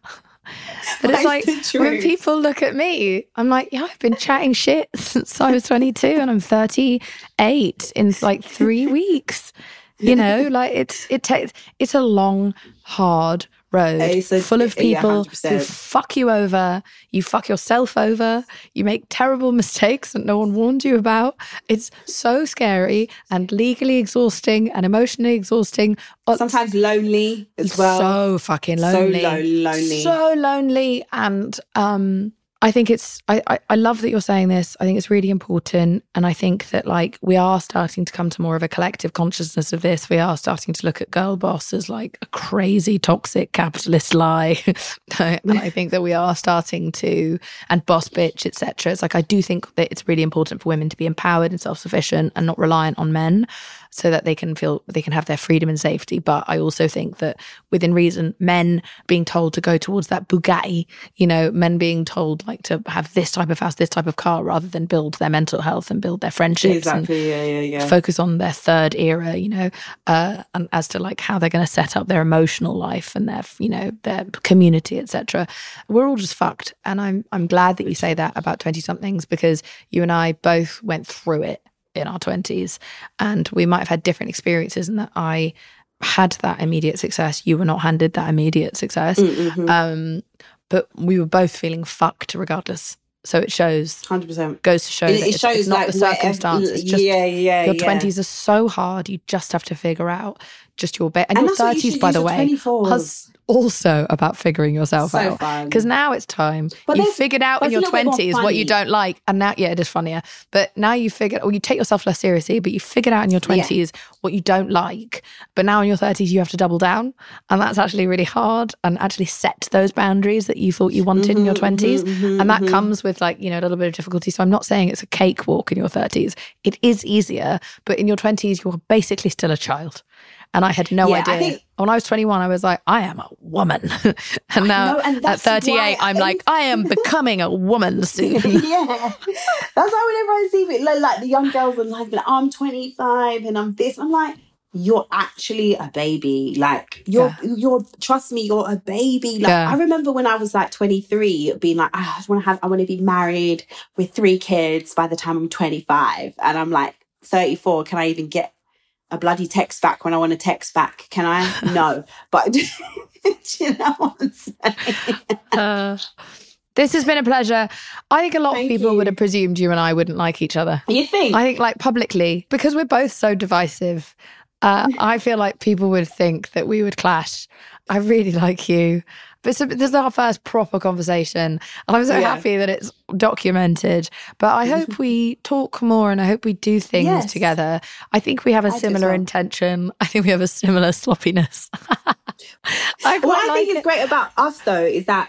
S4: But it's like,
S5: That's the
S4: when
S5: truth.
S4: people look at me, I'm like, yeah, I've been chatting shit since I was twenty-two and I'm thirty-eight in like three weeks. You know, like it's it takes it's a long, hard road
S5: It's a-
S4: full of
S5: yeah,
S4: people
S5: one hundred
S4: who
S5: percent.
S4: fuck you over, you fuck yourself over, you make terrible mistakes that no one warned you about. It's so scary and legally exhausting and emotionally exhausting. Uh,
S5: sometimes lonely as well.
S4: So fucking lonely.
S5: So lo- lonely.
S4: So lonely. And um, I think it's, I, I, I love that you're saying this. I think it's really important. And I think that like we are starting to come to more of a collective consciousness of this. We are starting to look at girl boss as like a crazy, toxic capitalist lie. And I think that we are starting to, and boss bitch, et cetera. It's like, I do think that it's really important for women to be empowered and self-sufficient and not reliant on men, so that they can feel they can have their freedom and safety. But I also think that within reason, men being told to go towards that Bugatti, you know, men being told like to have this type of house, this type of car, rather than build their mental health and build their friendships
S5: Exactly,
S4: and
S5: yeah, yeah, yeah.
S4: focus on their third era, you know, uh, and as to like how they're going to set up their emotional life and their, you know, their community, et cetera. We're all just fucked. And I'm I'm glad that you say that about twenty-somethings, because you and I both went through it in our twenties, and we might have had different experiences in that I had that immediate success, you were not handed that immediate success,
S5: Mm-hmm.
S4: um, but we were both feeling fucked regardless. So it shows,
S5: one hundred percent.
S4: goes to show
S5: It-
S4: that
S5: it
S4: it's,
S5: shows
S4: it's not
S5: like
S4: the
S5: wherever-
S4: circumstance, it's just
S5: yeah, yeah,
S4: your
S5: yeah.
S4: twenties are so hard, you just have to figure out just your best. And,
S5: And
S4: your
S5: that's what you
S4: thirties,
S5: should
S4: by
S5: use
S4: the
S5: your
S4: way,
S5: twenty-fours.
S4: are s- also about figuring yourself
S5: So
S4: out.
S5: fun.
S4: Because now it's time.
S5: But
S4: you
S5: there's-
S4: figured out
S5: but
S4: in
S5: it's
S4: your
S5: a little bit more
S4: twenties what you
S5: funny.
S4: don't like. And now, yeah, it is funnier. But now you figured, or you take yourself less seriously, but you figured out in your twenties what you don't like. But now in your thirties, you have to double down. And that's actually really hard. And actually set those boundaries that you thought you wanted in your twenties. And that comes with like, you know, a little bit of difficulty. So I'm not saying it's a cakewalk in your thirties. It is easier. But in your twenties, you're basically still a child. And I had no
S5: Yeah, I
S4: idea.
S5: think-
S4: When I was twenty-one, I was like, I am a woman. And now
S5: know, and
S4: at
S5: that's
S4: thirty-eight,
S5: why
S4: I'm like, I am becoming a woman soon.
S5: Yeah, that's why whenever I see it, like, like the young girls and like, like, I'm twenty-five and I'm this, I'm like, you're actually a baby. Like you're, you're. Trust me, you're a baby. Like
S4: Yeah.
S5: I remember when I was like twenty-three, being like, ah, I just want to have, I want to be married with three kids by the time I'm twenty-five, and I'm like thirty-four. Can I even get a bloody text back when I want to text back? Can I? No, but do you know what I'm saying?
S4: Uh, this has been a pleasure. I think a lot
S5: Thank
S4: of people
S5: you.
S4: would have presumed you and I wouldn't like each other.
S5: You think?
S4: I think like publicly, because we're both so divisive, uh, I feel like people would think that we would clash. I really like you. But so, this is our first proper conversation, and I'm so
S5: Yeah.
S4: happy that it's documented. But I hope we talk more, and I hope we do things
S5: Yes.
S4: together. I think we have a
S5: I do as
S4: similar
S5: well.
S4: intention. I think we have a similar sloppiness. I quite
S5: What I
S4: like
S5: think
S4: it.
S5: is great about us though is that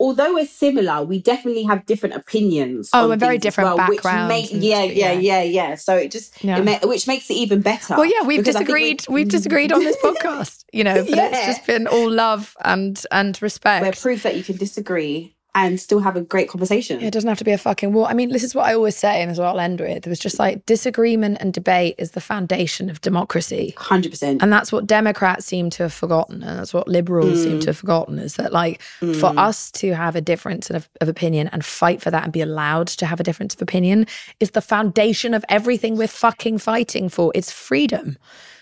S5: although we're similar, we definitely have different opinions.
S4: Oh,
S5: on
S4: and very
S5: things as
S4: different
S5: well,
S4: backgrounds.
S5: Which make,
S4: and-
S5: yeah, yeah, yeah, yeah. So it just,
S4: Yeah.
S5: it ma- which makes it even better.
S4: Well, yeah, we've
S5: because I think
S4: disagreed.
S5: we-
S4: We've disagreed on this podcast, you know, but
S5: Yeah.
S4: it's just been all love and and respect.
S5: We're proof that you can disagree and still have a great conversation.
S4: Yeah, it doesn't have to be a fucking war. I mean, this is what I always say, and this is what I'll end with. It was just like disagreement and debate is the foundation of democracy.
S5: one hundred percent.
S4: And that's what Democrats seem to have forgotten. And that's what liberals
S5: Mm.
S4: seem to have forgotten is that, like, for us to have a difference of, of opinion and fight for that and be allowed to have a difference of opinion is the foundation of everything we're fucking fighting for. It's freedom.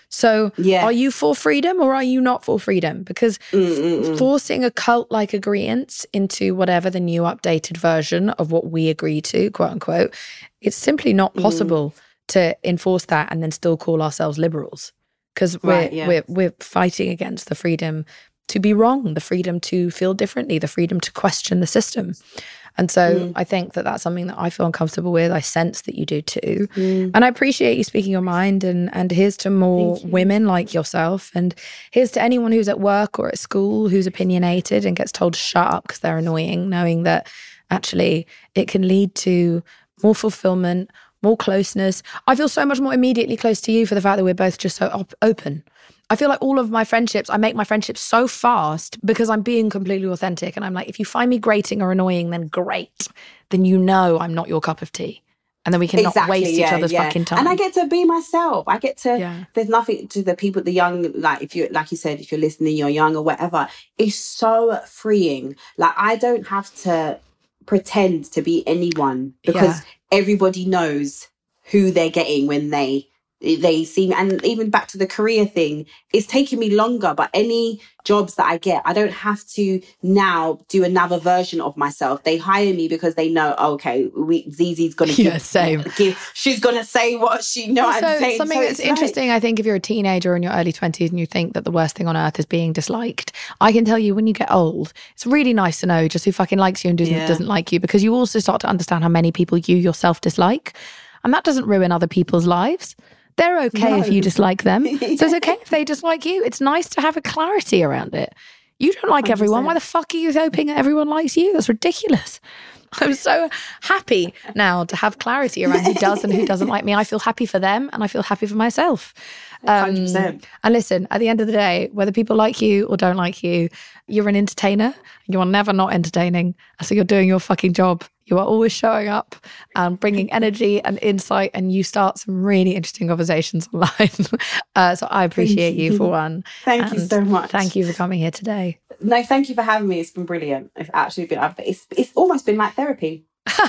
S4: So
S5: Yeah.
S4: are you for freedom or are you not for freedom? Because f- forcing a cult-like agreement into whatever the new updated version of what we agree to, quote unquote, it's simply not possible to enforce that and then still call ourselves liberals. Because we're,
S5: Right, yeah.
S4: we're, we're fighting against the freedom to be wrong, the freedom to feel differently, the freedom to question the system. And so I think that that's something that I feel uncomfortable with. I sense that you do too. And I appreciate you speaking your mind. And, and here's to more women like yourself. And here's to anyone who's at work or at school who's opinionated and gets told to shut up because they're annoying, knowing that actually it can lead to more fulfillment, more closeness. I feel so much more immediately close to you for the fact that we're both just so op- open. I feel like all of my friendships, I make my friendships so fast because I'm being completely authentic. And I'm like, if you find me grating or annoying, then great. Then you know I'm not your cup of tea. And then we can not waste each other's fucking time.
S5: And I get to be myself. I get to,
S4: Yeah.
S5: there's nothing to the people, the young, like if you, like you said, if you're listening, you're young or whatever, it's so freeing. Like I don't have to pretend to be anyone because
S4: Yeah.
S5: everybody knows who they're getting when they they see me. And even back to the career thing, it's taking me longer, but any jobs that I get, I don't have to now do another version of myself. They hire me because they know, oh, okay, we, Zizi's going to
S4: Yeah,
S5: give,
S4: same.
S5: give, she's going to say what she know what I'm
S4: So
S5: saying.
S4: something
S5: So
S4: that's
S5: it's like-
S4: interesting, I think, if you're a teenager in your early twenties and you think that the worst thing on earth is being disliked, I can tell you when you get old, it's really nice to know just who fucking likes you and doesn't,
S5: Yeah.
S4: doesn't like you, because you also start to understand how many people you yourself dislike. And that doesn't ruin other people's lives. They're okay
S5: No.
S4: if you dislike them. So it's okay if they dislike you. It's nice to have a clarity around it. You don't like everyone. Why the fuck are you hoping that everyone likes you? That's ridiculous. I'm so happy now to have clarity around who does and who doesn't like me. I feel happy for them and I feel happy for myself.
S5: one hundred percent.
S4: And listen, at the end of the day, whether people like you or don't like you, you're an entertainer. You are never not entertaining. So you're doing your fucking job. You are always showing up and bringing energy and insight, and you start some really interesting conversations online. uh, so I appreciate you.
S5: you.
S4: for one.
S5: Thank you
S4: And
S5: so much.
S4: Thank you for coming here today.
S5: No, thank you for having me. It's been brilliant. It's actually been, I've- it's, it's almost been like therapy.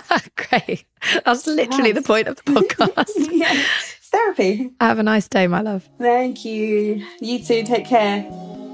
S4: Great. That's literally the point of the podcast.
S5: Yeah, it's therapy.
S4: Have a nice day, my love.
S5: Thank you. You too. Take care.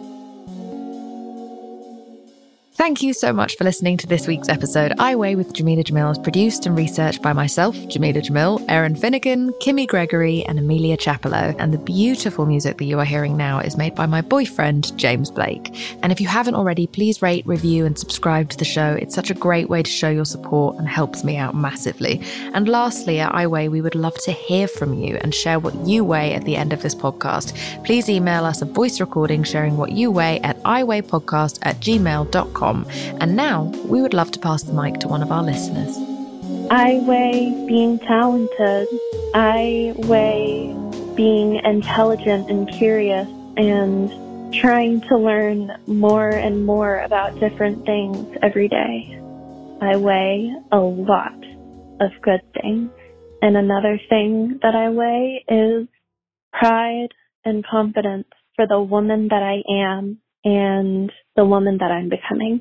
S4: Thank you so much for listening to this week's episode. I Weigh with Jamila Jamil is produced and researched by myself, Jamila Jamil, Erin Finnegan, Kimmy Gregory, and Amelia Chapello. And the beautiful music that you are hearing now is made by my boyfriend, James Blake. And if you haven't already, please rate, review, and subscribe to the show. It's such a great way to show your support and helps me out massively. And lastly, at I Weigh, we would love to hear from you and share what you weigh at the end of this podcast. Please email us a voice recording sharing what you weigh at iweighpodcast at gmail dot com. And now we would love to pass the mic to one of our listeners.
S6: I weigh being talented. I weigh being intelligent and curious and trying to learn more and more about different things every day. I weigh a lot of good things. And another thing that I weigh is pride and confidence for the woman that I am and the woman that I'm becoming.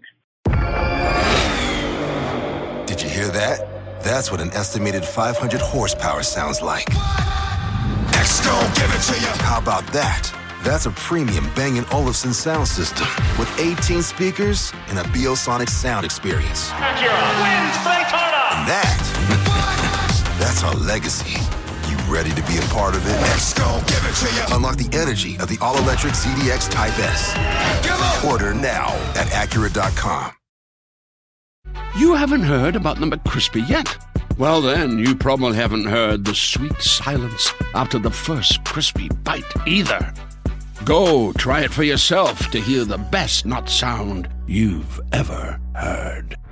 S1: Did you hear that? That's what an estimated five hundred horsepower sounds like. X gon' give it to you. How about that? That's a premium Bang and Olufsen sound system with eighteen speakers and a Biosonic sound experience.
S2: Acura wins Daytona.
S1: And that, that's our legacy. You ready to be a part of it? X gon' give it to you. Unlock the energy of the all-electric Z D X Type S. Order now at Acura dot com.
S3: You haven't heard about the McCrispy yet? Well, then, you probably haven't heard the sweet silence after the first crispy bite either. Go try it for yourself to hear the best nut sound you've ever heard.